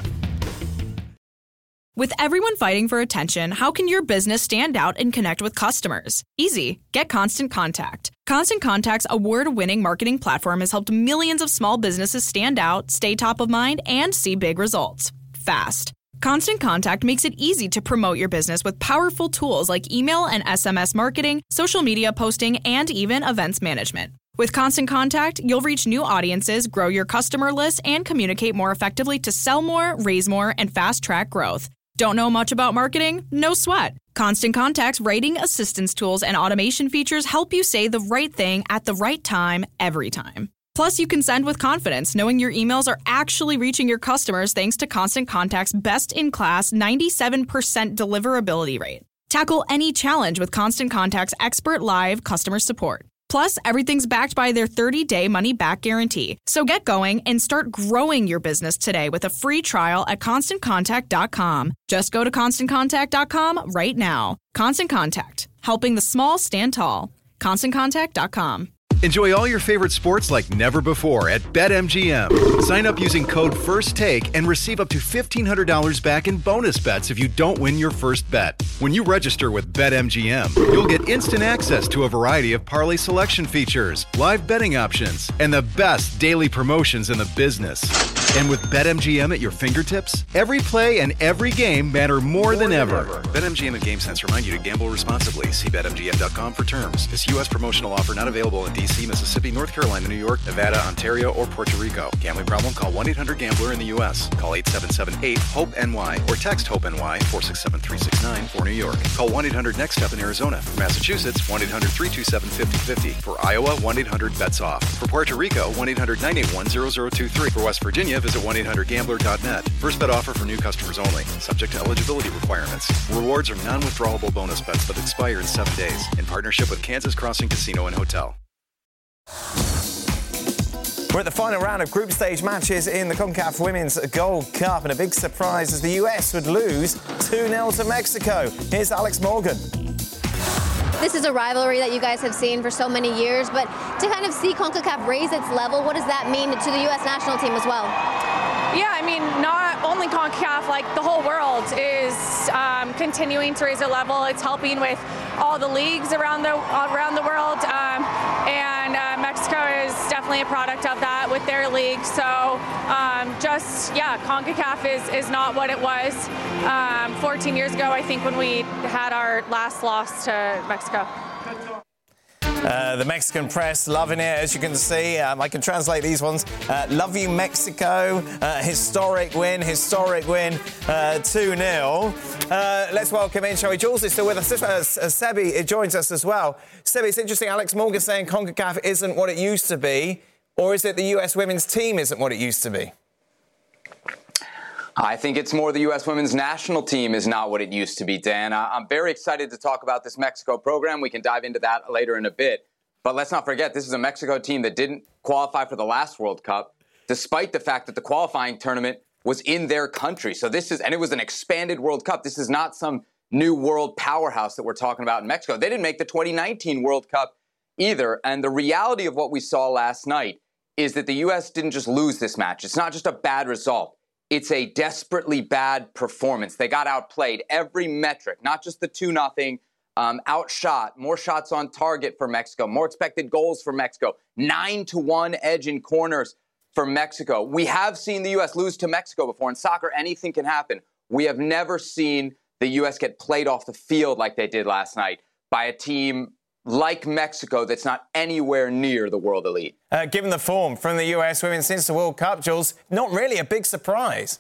With everyone fighting for attention, how can your business stand out and connect with customers? Easy. Get Constant Contact. Constant Contact's award-winning marketing platform has helped millions of small businesses stand out, stay top of mind, and see big results. Fast. Constant Contact makes it easy to promote your business with powerful tools like email and S M S marketing, social media posting, and even events management. With Constant Contact, you'll reach new audiences, grow your customer list, and communicate more effectively to sell more, raise more, and fast-track growth. Don't know much about marketing? No sweat. Constant Contact's writing assistance tools and automation features help you say the right thing at the right time, every time. Plus, you can send with confidence, knowing your emails are actually reaching your customers thanks to Constant Contact's best-in-class ninety-seven percent deliverability rate. Tackle any challenge with Constant Contact's expert live customer support. Plus, everything's backed by their thirty-day money-back guarantee. So get going and start growing your business today with a free trial at constant contact dot com. Just go to constant contact dot com right now. Constant Contact, helping the small stand tall. constant contact dot com. Enjoy all your favorite sports like never before at BetMGM. Sign up using code FIRSTTAKE and receive up to fifteen hundred dollars back in bonus bets if you don't win your first bet. When you register with BetMGM, you'll get instant access to a variety of parlay selection features, live betting options, and the best daily promotions in the business. And with BetMGM at your fingertips, every play and every game matter more, more than, than ever. ever. BetMGM and GameSense remind you to gamble responsibly. See Bet M G M dot com for terms. This U S promotional offer not available in D C, Mississippi, North Carolina, New York, Nevada, Ontario, or Puerto Rico. Gambling problem? Call one eight hundred gambler in the U S. Call eight seven seven eight hope N Y or text HOPE-NY four six seven three six nine for New York. Call one eight hundred next step in Arizona. For Massachusetts, one eight hundred three two seven five zero five zero. For Iowa, one eight hundred bets off. For Puerto Rico, one eight hundred nine eight one zero zero two three. For West Virginia, visit one eight hundred gambler dot net. First bet offer for new customers only. Subject to eligibility requirements. Rewards are non-withdrawable bonus bets that expire in seven days. In partnership with Kansas Crossing Casino and Hotel. We're at the final round of group stage matches in the CONCACAF Women's Gold Cup, and a big surprise as the U S would lose two nil to Mexico. Here's Alex Morgan. This is a rivalry that you guys have seen for so many years, but to kind of see CONCACAF raise its level, what does that mean to the U S national team as well? Yeah, I mean, not only CONCACAF, like the whole world is um, continuing to raise their level. It's helping with all the leagues around the around the world, um, and uh, Mexico is definitely a product of that with their league. So um, just, yeah, CONCACAF is, is not what it was um, fourteen years ago, I think, when we had our last loss to Mexico. Uh, the Mexican press loving it, as you can see. Um, I can translate these ones. Uh, love you, Mexico. Uh, historic win, historic win, uh, two nil. Uh, let's welcome in, shall we? Jules is still with us. Uh, Sebi joins us as well. Sebi, it's interesting. Alex Morgan saying CONCACAF isn't what it used to be, or is it the U S women's team isn't what it used to be? I think it's more the U S women's national team is not what it used to be, Dan. I'm very excited to talk about this Mexico program. We can dive into that later in a bit. But let's not forget, this is a Mexico team that didn't qualify for the last World Cup, despite the fact that the qualifying tournament was in their country. So this is, and it was an expanded World Cup. This is not some new world powerhouse that we're talking about in Mexico. They didn't make the twenty nineteen World Cup either. And the reality of what we saw last night is that the U S didn't just lose this match. It's not just a bad result. It's a desperately bad performance. They got outplayed every metric, not just the two nothing, um, outshot, more shots on target for Mexico, more expected goals for Mexico, nine to one edge in corners for Mexico. We have seen the U S lose to Mexico before. In soccer, anything can happen. We have never seen the U S get played off the field like they did last night by a team like Mexico that's not anywhere near the world elite. Uh, given the form from the U S women since the World Cup, Jules, not really a big surprise.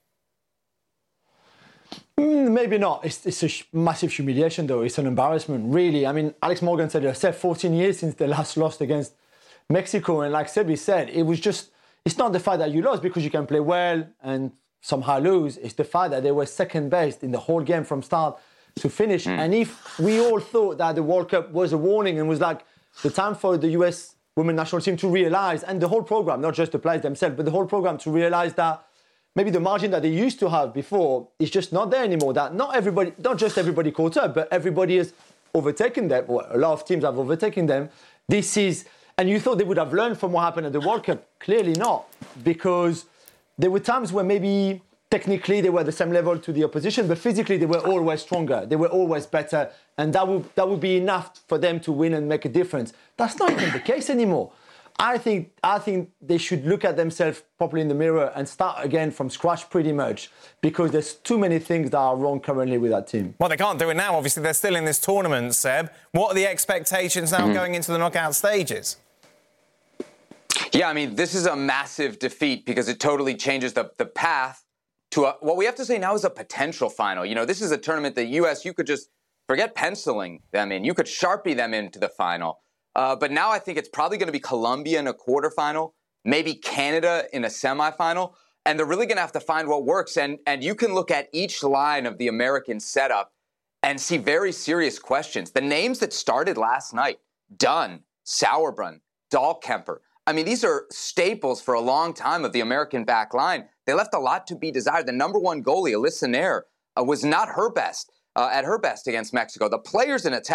Mm, maybe not. It's, it's a sh- massive humiliation, though. It's an embarrassment, really. I mean, Alex Morgan said it. said fourteen years since they last lost against Mexico. And like Sebi said, it was just, it's not the fact that you lost because you can play well and somehow lose. It's the fact that they were second best in the whole game from start to finish. Mm. And if we all thought that the World Cup was a warning and was like the time for the U S women's national team to realise, and the whole programme, not just the players themselves, but the whole programme to realise that maybe the margin that they used to have before is just not there anymore, that not everybody, not just everybody caught up, but everybody has overtaken them. Well, a lot of teams have overtaken them. This is, and you thought they would have learned from what happened at the World Cup. Clearly not, because there were times where maybe technically they were at the same level to the opposition, but physically they were always stronger. They were always better, and that would that would be enough for them to win and make a difference. That's not even the case anymore. I think I think they should look at themselves properly in the mirror and start again from scratch pretty much, because there's too many things that are wrong currently with that team. Well, they can't do it now. Obviously, they're still in this tournament, Seb. What are the expectations now mm-hmm. going into the knockout stages? Yeah, I mean, this is a massive defeat because it totally changes the, the path to a, what we have to say now is a potential final. You know, this is a tournament that U S, you could just forget penciling them in. You could Sharpie them into the final. Uh, but now I think it's probably going to be Colombia in a quarterfinal, maybe Canada in a semifinal. And they're really going to have to find what works. And, and you can look at each line of the American setup and see very serious questions. The names that started last night, Dunn, Sauerbrunn, Dahlkemper. I mean, these are staples for a long time of the American back line. They left a lot to be desired. The number one goalie, Alyssa Nair, uh, was not her best, uh, at her best against Mexico. The players in attack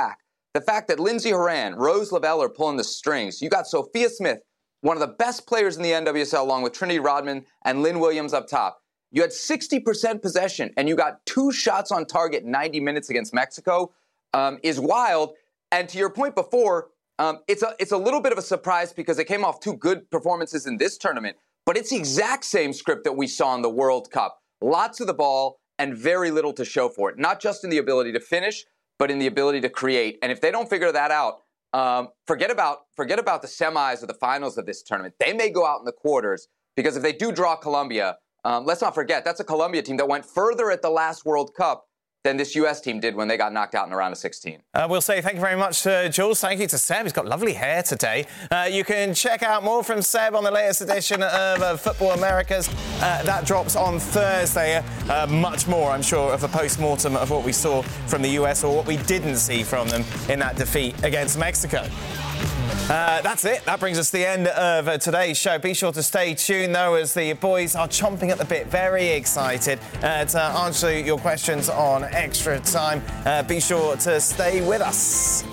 the fact that Lindsey Horan, Rose Lavelle are pulling the strings. You got Sophia Smith, one of the best players in the N W S L, along with Trinity Rodman and Lynn Williams up top. You had sixty percent possession, and you got two shots on target ninety minutes against Mexico, um, is wild. And to your point before, um, it's a it's a little bit of a surprise because it came off two good performances in this tournament, but it's the exact same script that we saw in the World Cup. Lots of the ball and very little to show for it, not just in the ability to finish, but in the ability to create. And if they don't figure that out, um, forget about forget about the semis or the finals of this tournament. They may go out in the quarters, because if they do draw Colombia, um, let's not forget, that's a Colombia team that went further at the last World Cup than this U S team did when they got knocked out in the round of sixteen. Uh, we'll say thank you very much to Jules. Thank you to Seb. He's got lovely hair today. Uh, you can check out more from Seb on the latest edition of uh, Football Americas. Uh, that drops on Thursday. Uh, much more, I'm sure, of a post-mortem of what we saw from the U S or what we didn't see from them in that defeat against Mexico. Uh, that's it. That brings us to the end of uh, today's show. Be sure to stay tuned, though, as the boys are chomping at the bit, very excited uh, to answer your questions on Extra Time. Uh, be sure to stay with us.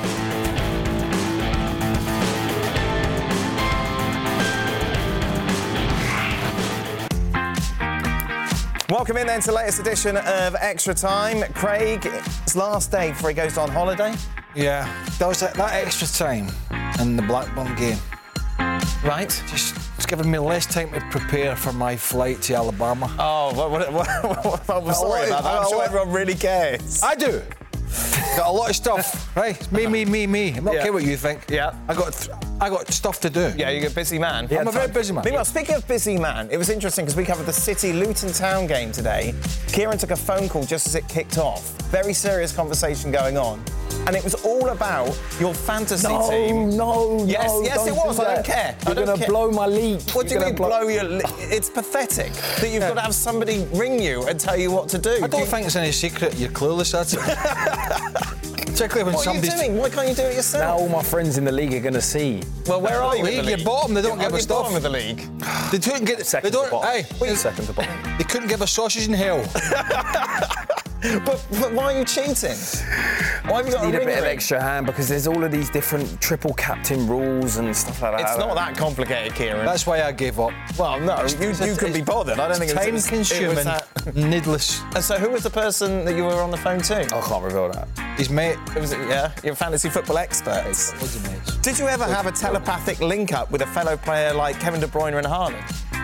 Welcome in then to the latest edition of Extra Time. Craig, it's last day before he goes on holiday. Yeah, that was that, that extra time in the Blackburn game. Right. Just, just giving me less time to prepare for my flight to Alabama. Oh, what, what, what, what, I'm sorry about that. I'm sure everyone really cares. I do. Got a lot of stuff, right? It's me, me, me, me. I'm not Yeah. care what you think. Yeah. I got, th- I got stuff to do. Yeah, you're a busy man. I'm a very busy man. Meanwhile, speaking of busy man, it was interesting because we covered the City Luton Town game today. Kieran took a phone call just as it kicked off. Very serious conversation going on. And it was all about your fantasy no, team. No, yes, no, yes, it don't was. do I don't that. care. You're going to blow my league. What do You're you mean gonna blow your league? It's pathetic that you've got to have somebody ring you and tell you what to do. I don't do you... think it's any secret you're clueless at it. Particularly when what are you doing? Why can't you do it yourself? Now all my friends in the league are going to see. Well, where are you league? in the league? You're bottom. They don't You're give us stuff. bottom of the league. They couldn't get second they don't, to bottom. Hey, Wait, second to bottom. They couldn't give us sausage in hell. But, but why are you cheating? Why have you got need a, a bit of ring? extra hand because there's all of these different triple captain rules and stuff like that. It's not that complicated, Kieran. That's why I gave up. Well, no, you, you could be bothered. I don't think time it was consuming, it was that... needless. And so, who was the person that you were on the phone to? I can't reveal that. His mate. It was, yeah, you're fantasy football experts. Did you ever have a telepathic link up with a fellow player like Kevin De Bruyne and Haaland?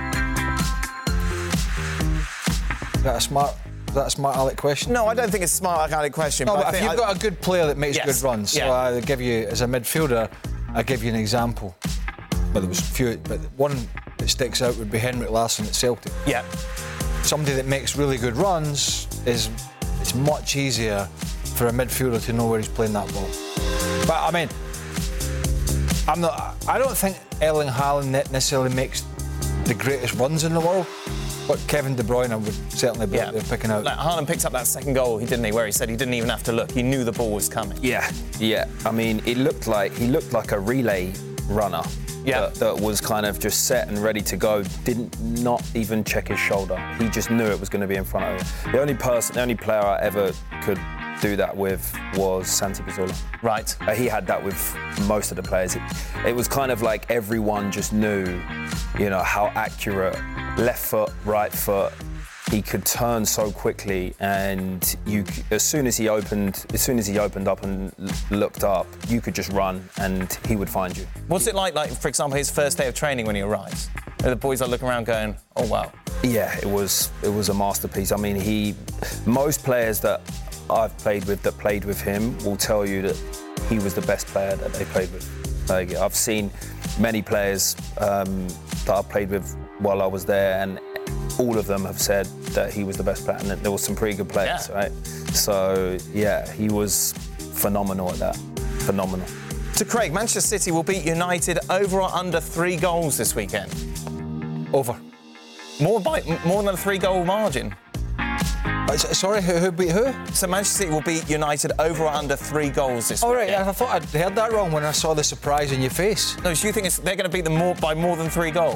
Is that a smart? Is that a smart Alec question? No, I don't think it's a smart Alec question. No, but, but I if you've I... got a good player that makes yes. good runs, yeah. so I give you as a midfielder, I give you an example. Well, there was a few, but one that sticks out would be Henrik Larsson at Celtic. Yeah. Somebody that makes really good runs is it's much easier for a midfielder to know where he's playing that ball. But I mean, I'm not. I don't think Erling Haaland necessarily makes the greatest runs in the world. But Kevin De Bruyne would certainly be yeah. there picking out. Like Haaland picked up that second goal, he didn't he? Where he said he didn't even have to look. He knew the ball was coming. Yeah, yeah. I mean, it looked like he looked like a relay runner. Yeah. That, that was kind of just set and ready to go. Didn't not even check his shoulder. He just knew it was going to be in front of him. The only person, the only player I ever could do that with was Santi Cazorla. Right. Uh, he had that with most of the players. It, it was kind of like everyone just knew, you know, how accurate left foot, right foot. He could turn so quickly, and you, as soon as he opened, as soon as he opened up and l- looked up, you could just run, and he would find you. What's it like, like for example, his first day of training when he arrives? And the boys are looking around, going, "Oh wow." Yeah, it was it was a masterpiece. I mean, he, most players that I've played with that played with him will tell you that he was the best player that they played with. Like, I've seen many players um, that I played with while I was there, and all of them have said that he was the best player, and there was some pretty good players, yeah. right? So, yeah, he was phenomenal at that. Phenomenal. To Craig, Manchester City will beat United over or under three goals this weekend? Over. More by more than a three-goal margin? Uh, sorry, who, who beat who? So Manchester City will beat United over or under three goals this All weekend? right, I thought I'd heard that wrong when I saw the surprise in your face. No, so you think it's, they're going to beat them more by more than three goals?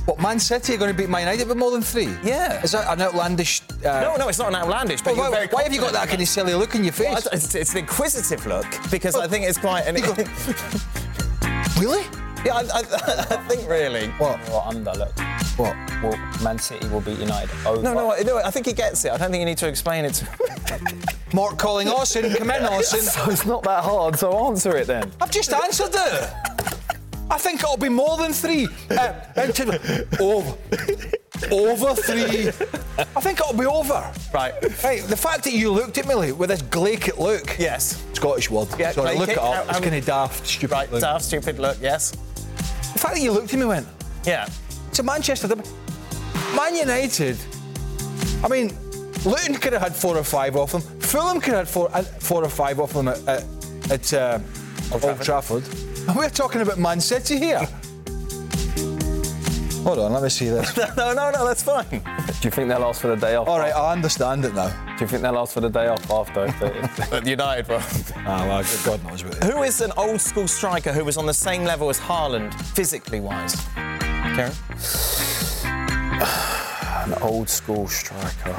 What, Man City are going to beat Man United by more than three? Yeah. Is that an outlandish... Uh... No, no, it's not an outlandish, but well, you're why, very why have you got that kind of silly look in your face? Well, it's, it's an inquisitive look, because well, I think it's quite... An... Really? Yeah, I, I, I think really. What? What under, look. What? Well, Man City will beat United over. No, no, no, I think he gets it. I don't think you need to explain it to him. Mark calling Austin. Come in, Austin. So it's not that hard, so answer it then. I've just answered it. I think it'll be more than three. Uh, into, over. Over three. I think it'll be over. Right. Right. The fact that you looked at me like, with this glaikit look. Yes. Scottish word. Yeah, Sorry, look it up. How, it's kind of daft, stupid. Right, look. daft, stupid look, yes. The fact that you looked at me and went, yeah. It's a Manchester derby. Man United, I mean, Luton could have had four or five off them. Fulham could have had four, uh, four or five off them at, at, at uh, Old, Old Trafford. Trafford. And we're talking about Man City here. Hold on, let me see this. no, no, no, that's fine. Do you think they'll ask for the day off? All right, I understand it now. Do you think they'll ask for the day off after? At United, well. Ah, well, God knows what it is. Who is an old-school striker who was on the same level as Haaland, physically-wise? Kieran? An old-school striker.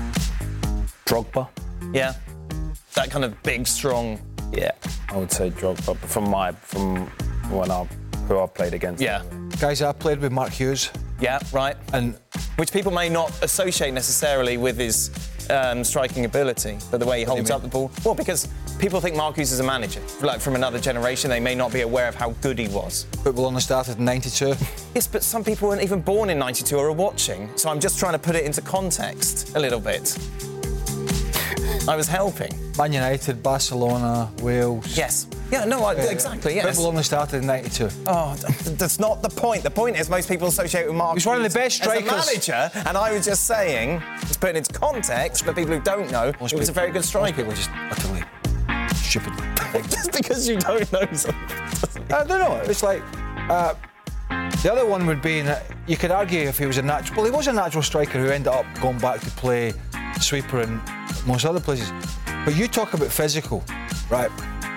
Drogba? Yeah. That kind of big, strong... Yeah, I would say Drogba. From my... From when I... Who I've played against. Yeah. Guys, I played with Mark Hughes. Yeah, right. And which people may not associate necessarily with his um, striking ability, but the way he holds up the ball. Well, because people think Mark Hughes is a manager. Like, from another generation, they may not be aware of how good he was. Football only started in ninety-two. Yes, but some people weren't even born in ninety-two or are watching, so I'm just trying to put it into context a little bit. I was helping. Man United, Barcelona, Wales. Yes. Yeah, no, I, exactly, yes. Football only started in ninety-two. Oh, that's not the point. The point is most people associate with Mark He's one of the best strikers. As a manager, and I was just saying, just putting it into context for people who don't know, most he was people, a very good striker. Most people just utterly stupid. Just because you don't know something. I don't know. It's like... Uh, the other one would be that you could argue if he was a natural... Well, he was a natural striker who ended up going back to play sweeper in most other places. But you talk about physical, right?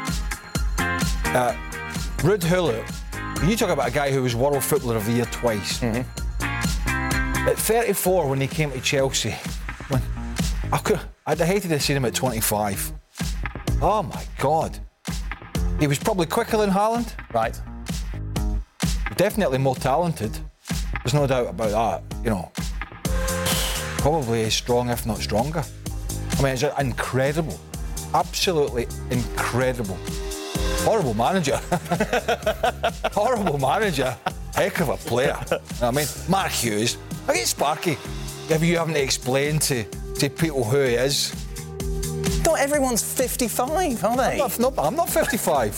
Uh, Ruud Gullit, you talk about a guy who was World Footballer of the Year twice. Mm-hmm. At thirty-four, when he came to Chelsea, when I could, I'd have hated to see him at twenty-five. Oh my God. He was probably quicker than Haaland. Right. Definitely more talented. There's no doubt about that, you know. Probably as strong, if not stronger. I mean, it's incredible. Absolutely incredible. Horrible manager. Horrible manager. Heck of a player. You know what I mean? Mark Hughes. I get Sparky. If you having to explain to, to people who he is. Not everyone's fifty-five, are they? I'm not, no, I'm not fifty-five.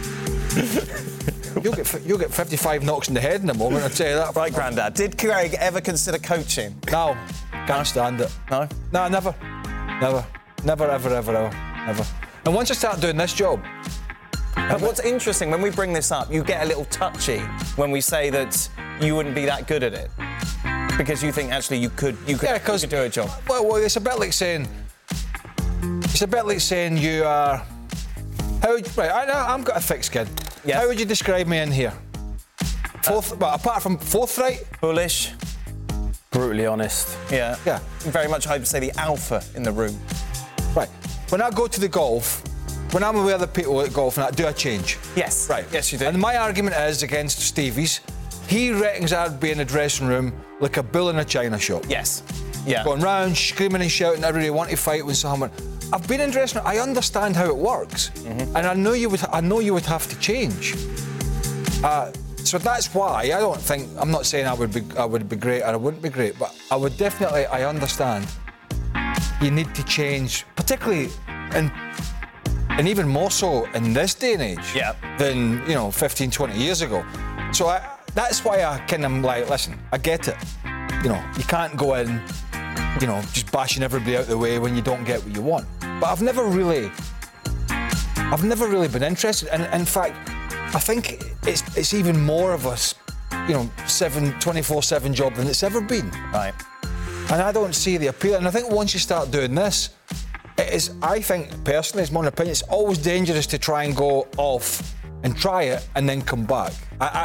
You'll get, you'll get fifty-five knocks in the head in a moment, I'll tell you that. Right, Grandad. Did Craig ever consider coaching? No. Can't stand it. No? No, never. Never. Never, ever, ever, ever. Never. And once I start doing this job... But what's interesting, when we bring this up, you get a little touchy when we say that you wouldn't be that good at it. Because you think, actually, you could, you could, yeah, you could do a job. Well, well, it's a bit like saying... It's a bit like saying you are... How would you, right, I, I've got a thick skin. Yes. How would you describe me in here? Fourth, uh, well, apart from forthright? Bullish. Brutally honest. Yeah. Yeah. Very much, I would say, the alpha in the room. Right. When I go to the golf, when I'm with other people at golf, and I do I change? Yes. Right. Yes, you do. And my argument is against Stevie's. He reckons I'd be in a dressing room like a bull in a china shop. Yes. Yeah. Going round, screaming and shouting, everybody want to fight with someone. I've been in dressing room. I understand how it works, mm-hmm. and I know you would. I know you would have to change. Uh, so that's why I don't think. I'm not saying I would be. I would be great or I wouldn't be great, but I would definitely. I understand. You need to change, particularly in. And even more so in this day and age yeah. than, you know, fifteen, twenty years ago. So I, that's why I kind of like, listen, I get it. You know, you can't go in, you know, just bashing everybody out the way when you don't get what you want. But I've never really, I've never really been interested. And in fact, I think it's it's even more of a, you know, seven, twenty-four seven job than it's ever been. Right. And I don't see the appeal. And I think once you start doing this, it is, I think, personally, it's my own opinion, it's always dangerous to try and go off and try it and then come back. I, I,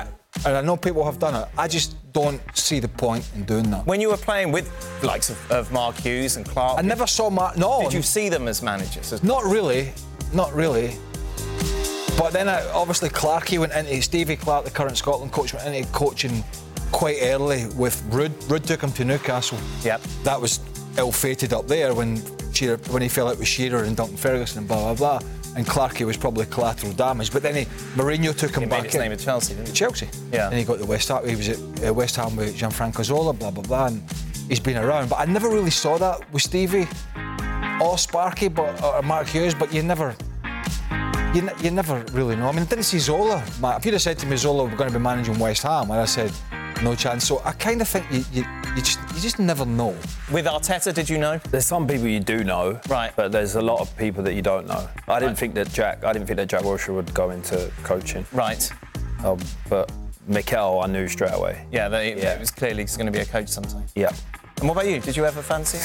And I know people have done it. I just don't see the point in doing that. When you were playing with the likes of, of Mark Hughes and Clark... I never saw Mark... No. Did you see them as managers? As not really. Not really. But then, I, obviously, Clarkey went into... Stevie Clark, the current Scotland coach, went into coaching quite early with Rudd. Rudd took him to Newcastle. Yep. That was ill-fated up there when Shearer, when he fell out with Shearer and Duncan Ferguson and blah, blah, blah. And Clarkey was probably collateral damage. But then he, Mourinho took him he back made his in. name at Chelsea, didn't he? Chelsea. Yeah. And he got to West Ham. He was at uh, West Ham with Gianfranco Zola, blah, blah, blah. And he's been around. But I never really saw that with Stevie or Sparky but, or Mark Hughes, but you never... You, n- you never really know. I mean, I didn't see Zola. If you'd have said to me Zola were going to be managing West Ham, I'd have said no chance. So I kind of think you, you, you just you just never know. With Arteta, did you know? There's some people you do know, right? But there's a lot of people that you don't know. I didn't Right. think that Jack. I didn't think that Jack Wilshere would go into coaching. Right. Um, but Mikel, I knew straight away. Yeah, they, Yeah. it was clearly he's going to be a coach sometime. Yeah. And what about you? Did you ever fancy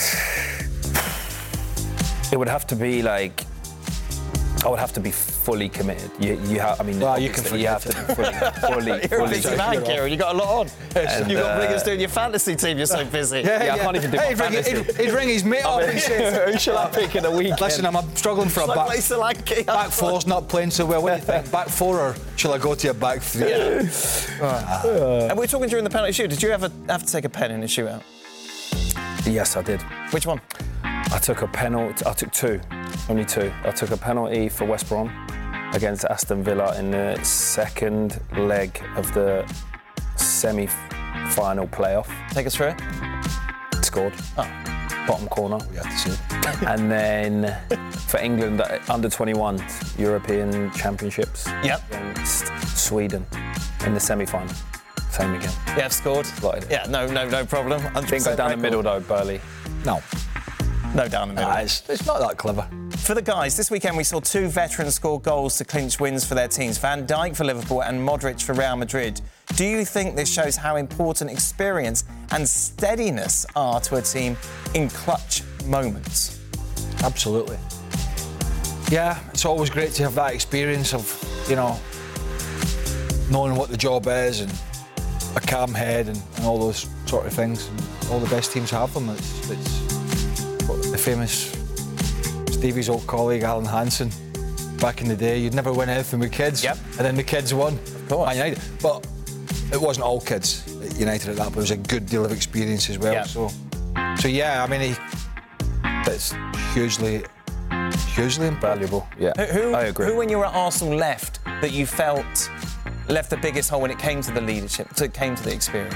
it? It would have to be like. I would have to be fully committed. You, you have. I mean, Well, you can obviously you have to be fully, fully, You're a fully. busy man, Kieran. You got a lot on. And, You've got uh, Bliggers doing your fantasy team. You're so busy. Yeah, I can't even do Hey, my he'd, ring, fantasy. he'd, he'd ring his mate up and say, Who shall I pick in a week? listen, I'm struggling for a Like back... play Solanke. Back four's not playing so well. What do you think? Back four, or shall I go to your back three? Yeah. And we were talking during the penalty shoot. Did you ever have to take a pen in a shootout? Yes, I did. Which one? I took a penalty. I took two, only two. I took a penalty for West Brom against Aston Villa in the second leg of the semi-final playoff. Take us through it. Scored. Oh. Bottom corner. We have to see. And then for England, uh, under twenty-one European Championships Yep. against Sweden in the semi-final. Same again. Yeah, scored. Slotted it. Yeah, no, no, no problem. I think go down the middle though, Burley. No. No, down the middle. Nah, it's, it's not that clever. For the guys, this weekend we saw two veterans score goals to clinch wins for their teams. Van Dijk for Liverpool and Modric for Real Madrid. Do you think this shows how important experience and steadiness are to a team in clutch moments? Absolutely. Yeah, it's always great to have that experience of, you know, knowing what the job is and a calm head and, and all those sort of things. And all the best teams have them. It's, it's the famous Stevie's old colleague Alan Hansen. Back in the day, you'd never win anything with kids. Yep. And then the kids won. Of course. Man United. But it wasn't all kids at United at that, but it was a good deal of experience as well. Yep. So, so yeah, I mean, he, that's hugely, hugely Valuable. Yeah. Who, who, I agree. who, when you were at Arsenal, left that you felt left the biggest hole when it came to the leadership, to, came to the experience?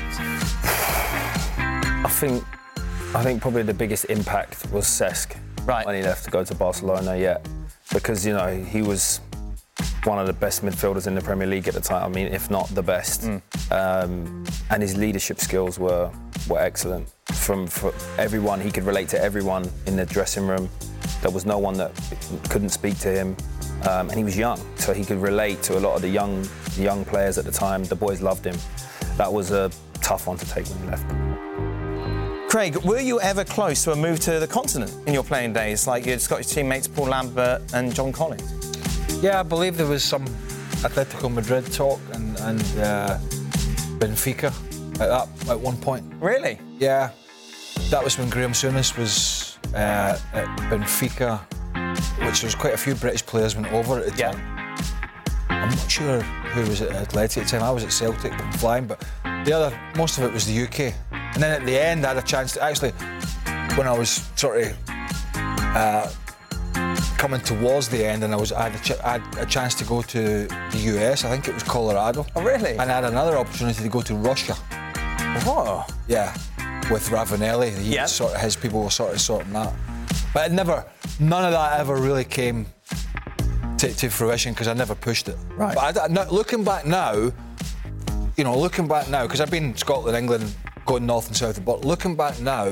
I think, I think probably the biggest impact was Cesc. Right. When he left to go to Barcelona, yeah. Because, you know, he was one of the best midfielders in the Premier League at the time. I mean, if not the best. Mm. Um, and his leadership skills were were excellent. From, from everyone, he could relate to everyone in the dressing room. There was no one that couldn't speak to him. Um, and he was young, so he could relate to a lot of the young young players at the time. The boys loved him. That was a tough one to take when he left. Craig, were you ever close to a move to the continent in your playing days, like your Scottish teammates Paul Lambert and John Collins? Yeah, I believe there was some Atletico Madrid talk and, and uh, Benfica at that at one point. Really? Yeah, that was when Graham Souness was uh, at Benfica, which was quite a few British players went over at the Yeah. time. I'm not sure who was at Atleti at the time. I was at Celtic flying, but the other, most of it was the U K. And then at the end, I had a chance to actually, when I was sort of uh, coming towards the end, and I was I had, a ch- I had a chance to go to the U S. I think it was Colorado. Oh, really? And I had another opportunity to go to Russia. Oh. Yeah, with Ravanelli. He Yep. sort of, his people were sort of sorting that. But it never, none of that ever really came to, to fruition because I never pushed it. Right. But I, I, no, looking back now, you know, looking back now, because I've been in Scotland, England, going north and south, but looking back now,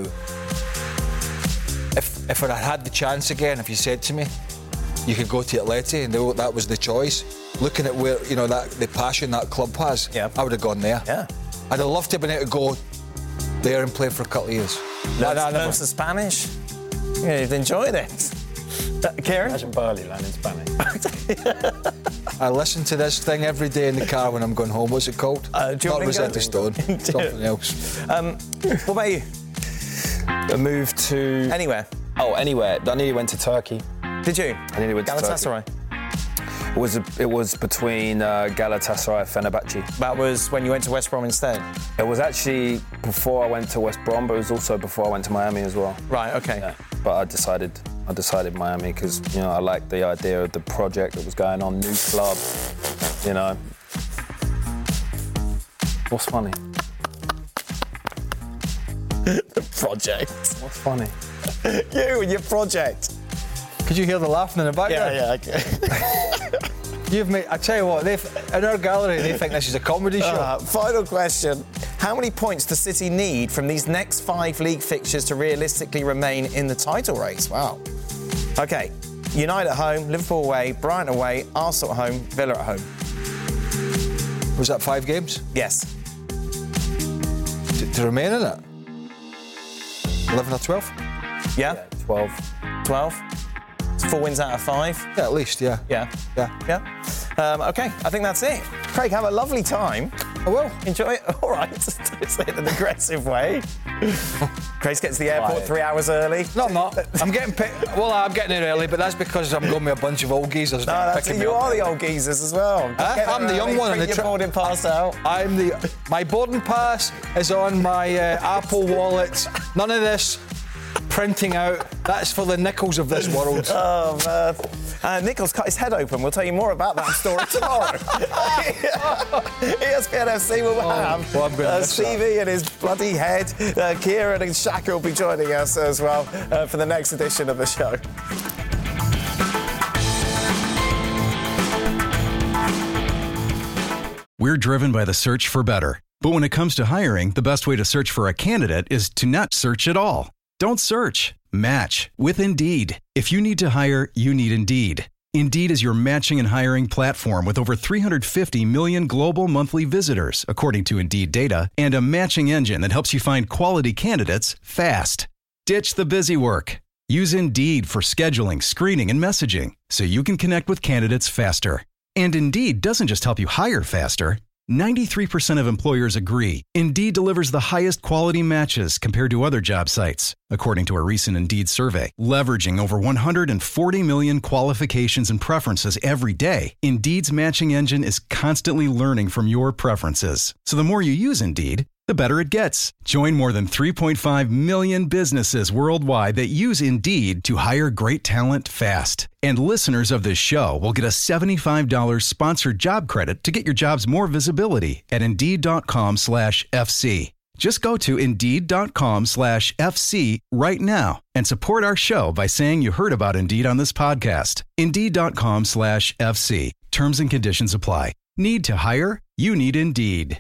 if if I had had the chance again, if you said to me, you could go to Atleti and they, that was the choice, looking at where, you know, that the passion that club has, Yeah. I would have gone there. Yeah. I'd have loved to have been able to go there and play for a couple of years. Learn, I- I learn never- some Spanish? Yeah, you'd enjoyed it. Uh, Kieran? Imagine Burley learning Spanish. I listen to this thing every day in the car when I'm going home. What's it called? Uh, Not Rosetta Stone. Something else. Um, what about you? A move to... Anywhere. Oh, anywhere. I nearly went to Turkey. Did you? I nearly went Galatasaray. to Turkey. It was, a, it was between uh, Galatasaray and Fenerbahce. That was when you went to West Brom instead? It was actually before I went to West Brom, but it was also before I went to Miami as well. Right, okay. Yeah. But I decided I decided Miami because, you know, I liked the idea of the project that was going on, new club, you know. What's funny? The project. What's funny? You and your project. Could you hear the laughing in the background? Yeah, yeah, okay. You've made, I tell you what, in our gallery, they think this is a comedy show. Uh, final question. How many points does City need from these next five league fixtures to realistically remain in the title race? Wow. OK. United at home, Liverpool away, Brighton away, Arsenal at home, Villa at home. Was that five games? Yes. To, to remain in it? eleven or twelve? Yeah? Yeah, twelve. twelve? Four wins out of five? Yeah, at least, yeah. Yeah. Yeah. Yeah. Um, OK, I think that's it. Craig, have a lovely time. I will. Enjoy it. All right. Don't say it in an aggressive way. Craig gets to the airport Right. three hours early. No, I'm not. I'm getting picked. Well, I'm getting here early, but that's because I'm going with a bunch of old geezers. No, that's picking it. me You up. are the old geezers as well. Huh? Get I'm the there young early, one on print the your tra- boarding pass out. I'm the. My boarding pass is on my uh, Apple Wallet. None of this printing out. That's for the nickels of this world. Oh, man. Uh, Nichols cut his head open. We'll tell you more about that story tomorrow. E S P N F C will have well, I'm gonna uh, miss Stevie and his bloody head. Uh, Kieran and Shaka will be joining us as well uh, for the next edition of the show. We're driven by the search for better. But when it comes to hiring, the best way to search for a candidate is to not search at all. Don't search. Match with Indeed. If you need to hire, you need Indeed. Indeed is your matching and hiring platform with over three hundred fifty million global monthly visitors, according to Indeed data, and a matching engine that helps you find quality candidates fast. Ditch the busy work. Use Indeed for scheduling, screening, and messaging so you can connect with candidates faster. And Indeed doesn't just help you hire faster. ninety-three percent of employers agree Indeed delivers the highest quality matches compared to other job sites, according to a recent Indeed survey. Leveraging over one hundred forty million qualifications and preferences every day, Indeed's matching engine is constantly learning from your preferences. So the more you use Indeed, the better it gets. Join more than three point five million businesses worldwide that use Indeed to hire great talent fast. And listeners of this show will get a seventy-five dollars sponsored job credit to get your jobs more visibility at Indeed.com slash FC. Just go to Indeed.com slash FC right now and support our show by saying you heard about Indeed on this podcast. Indeed.com slash FC. Terms and conditions apply. Need to hire? You need Indeed.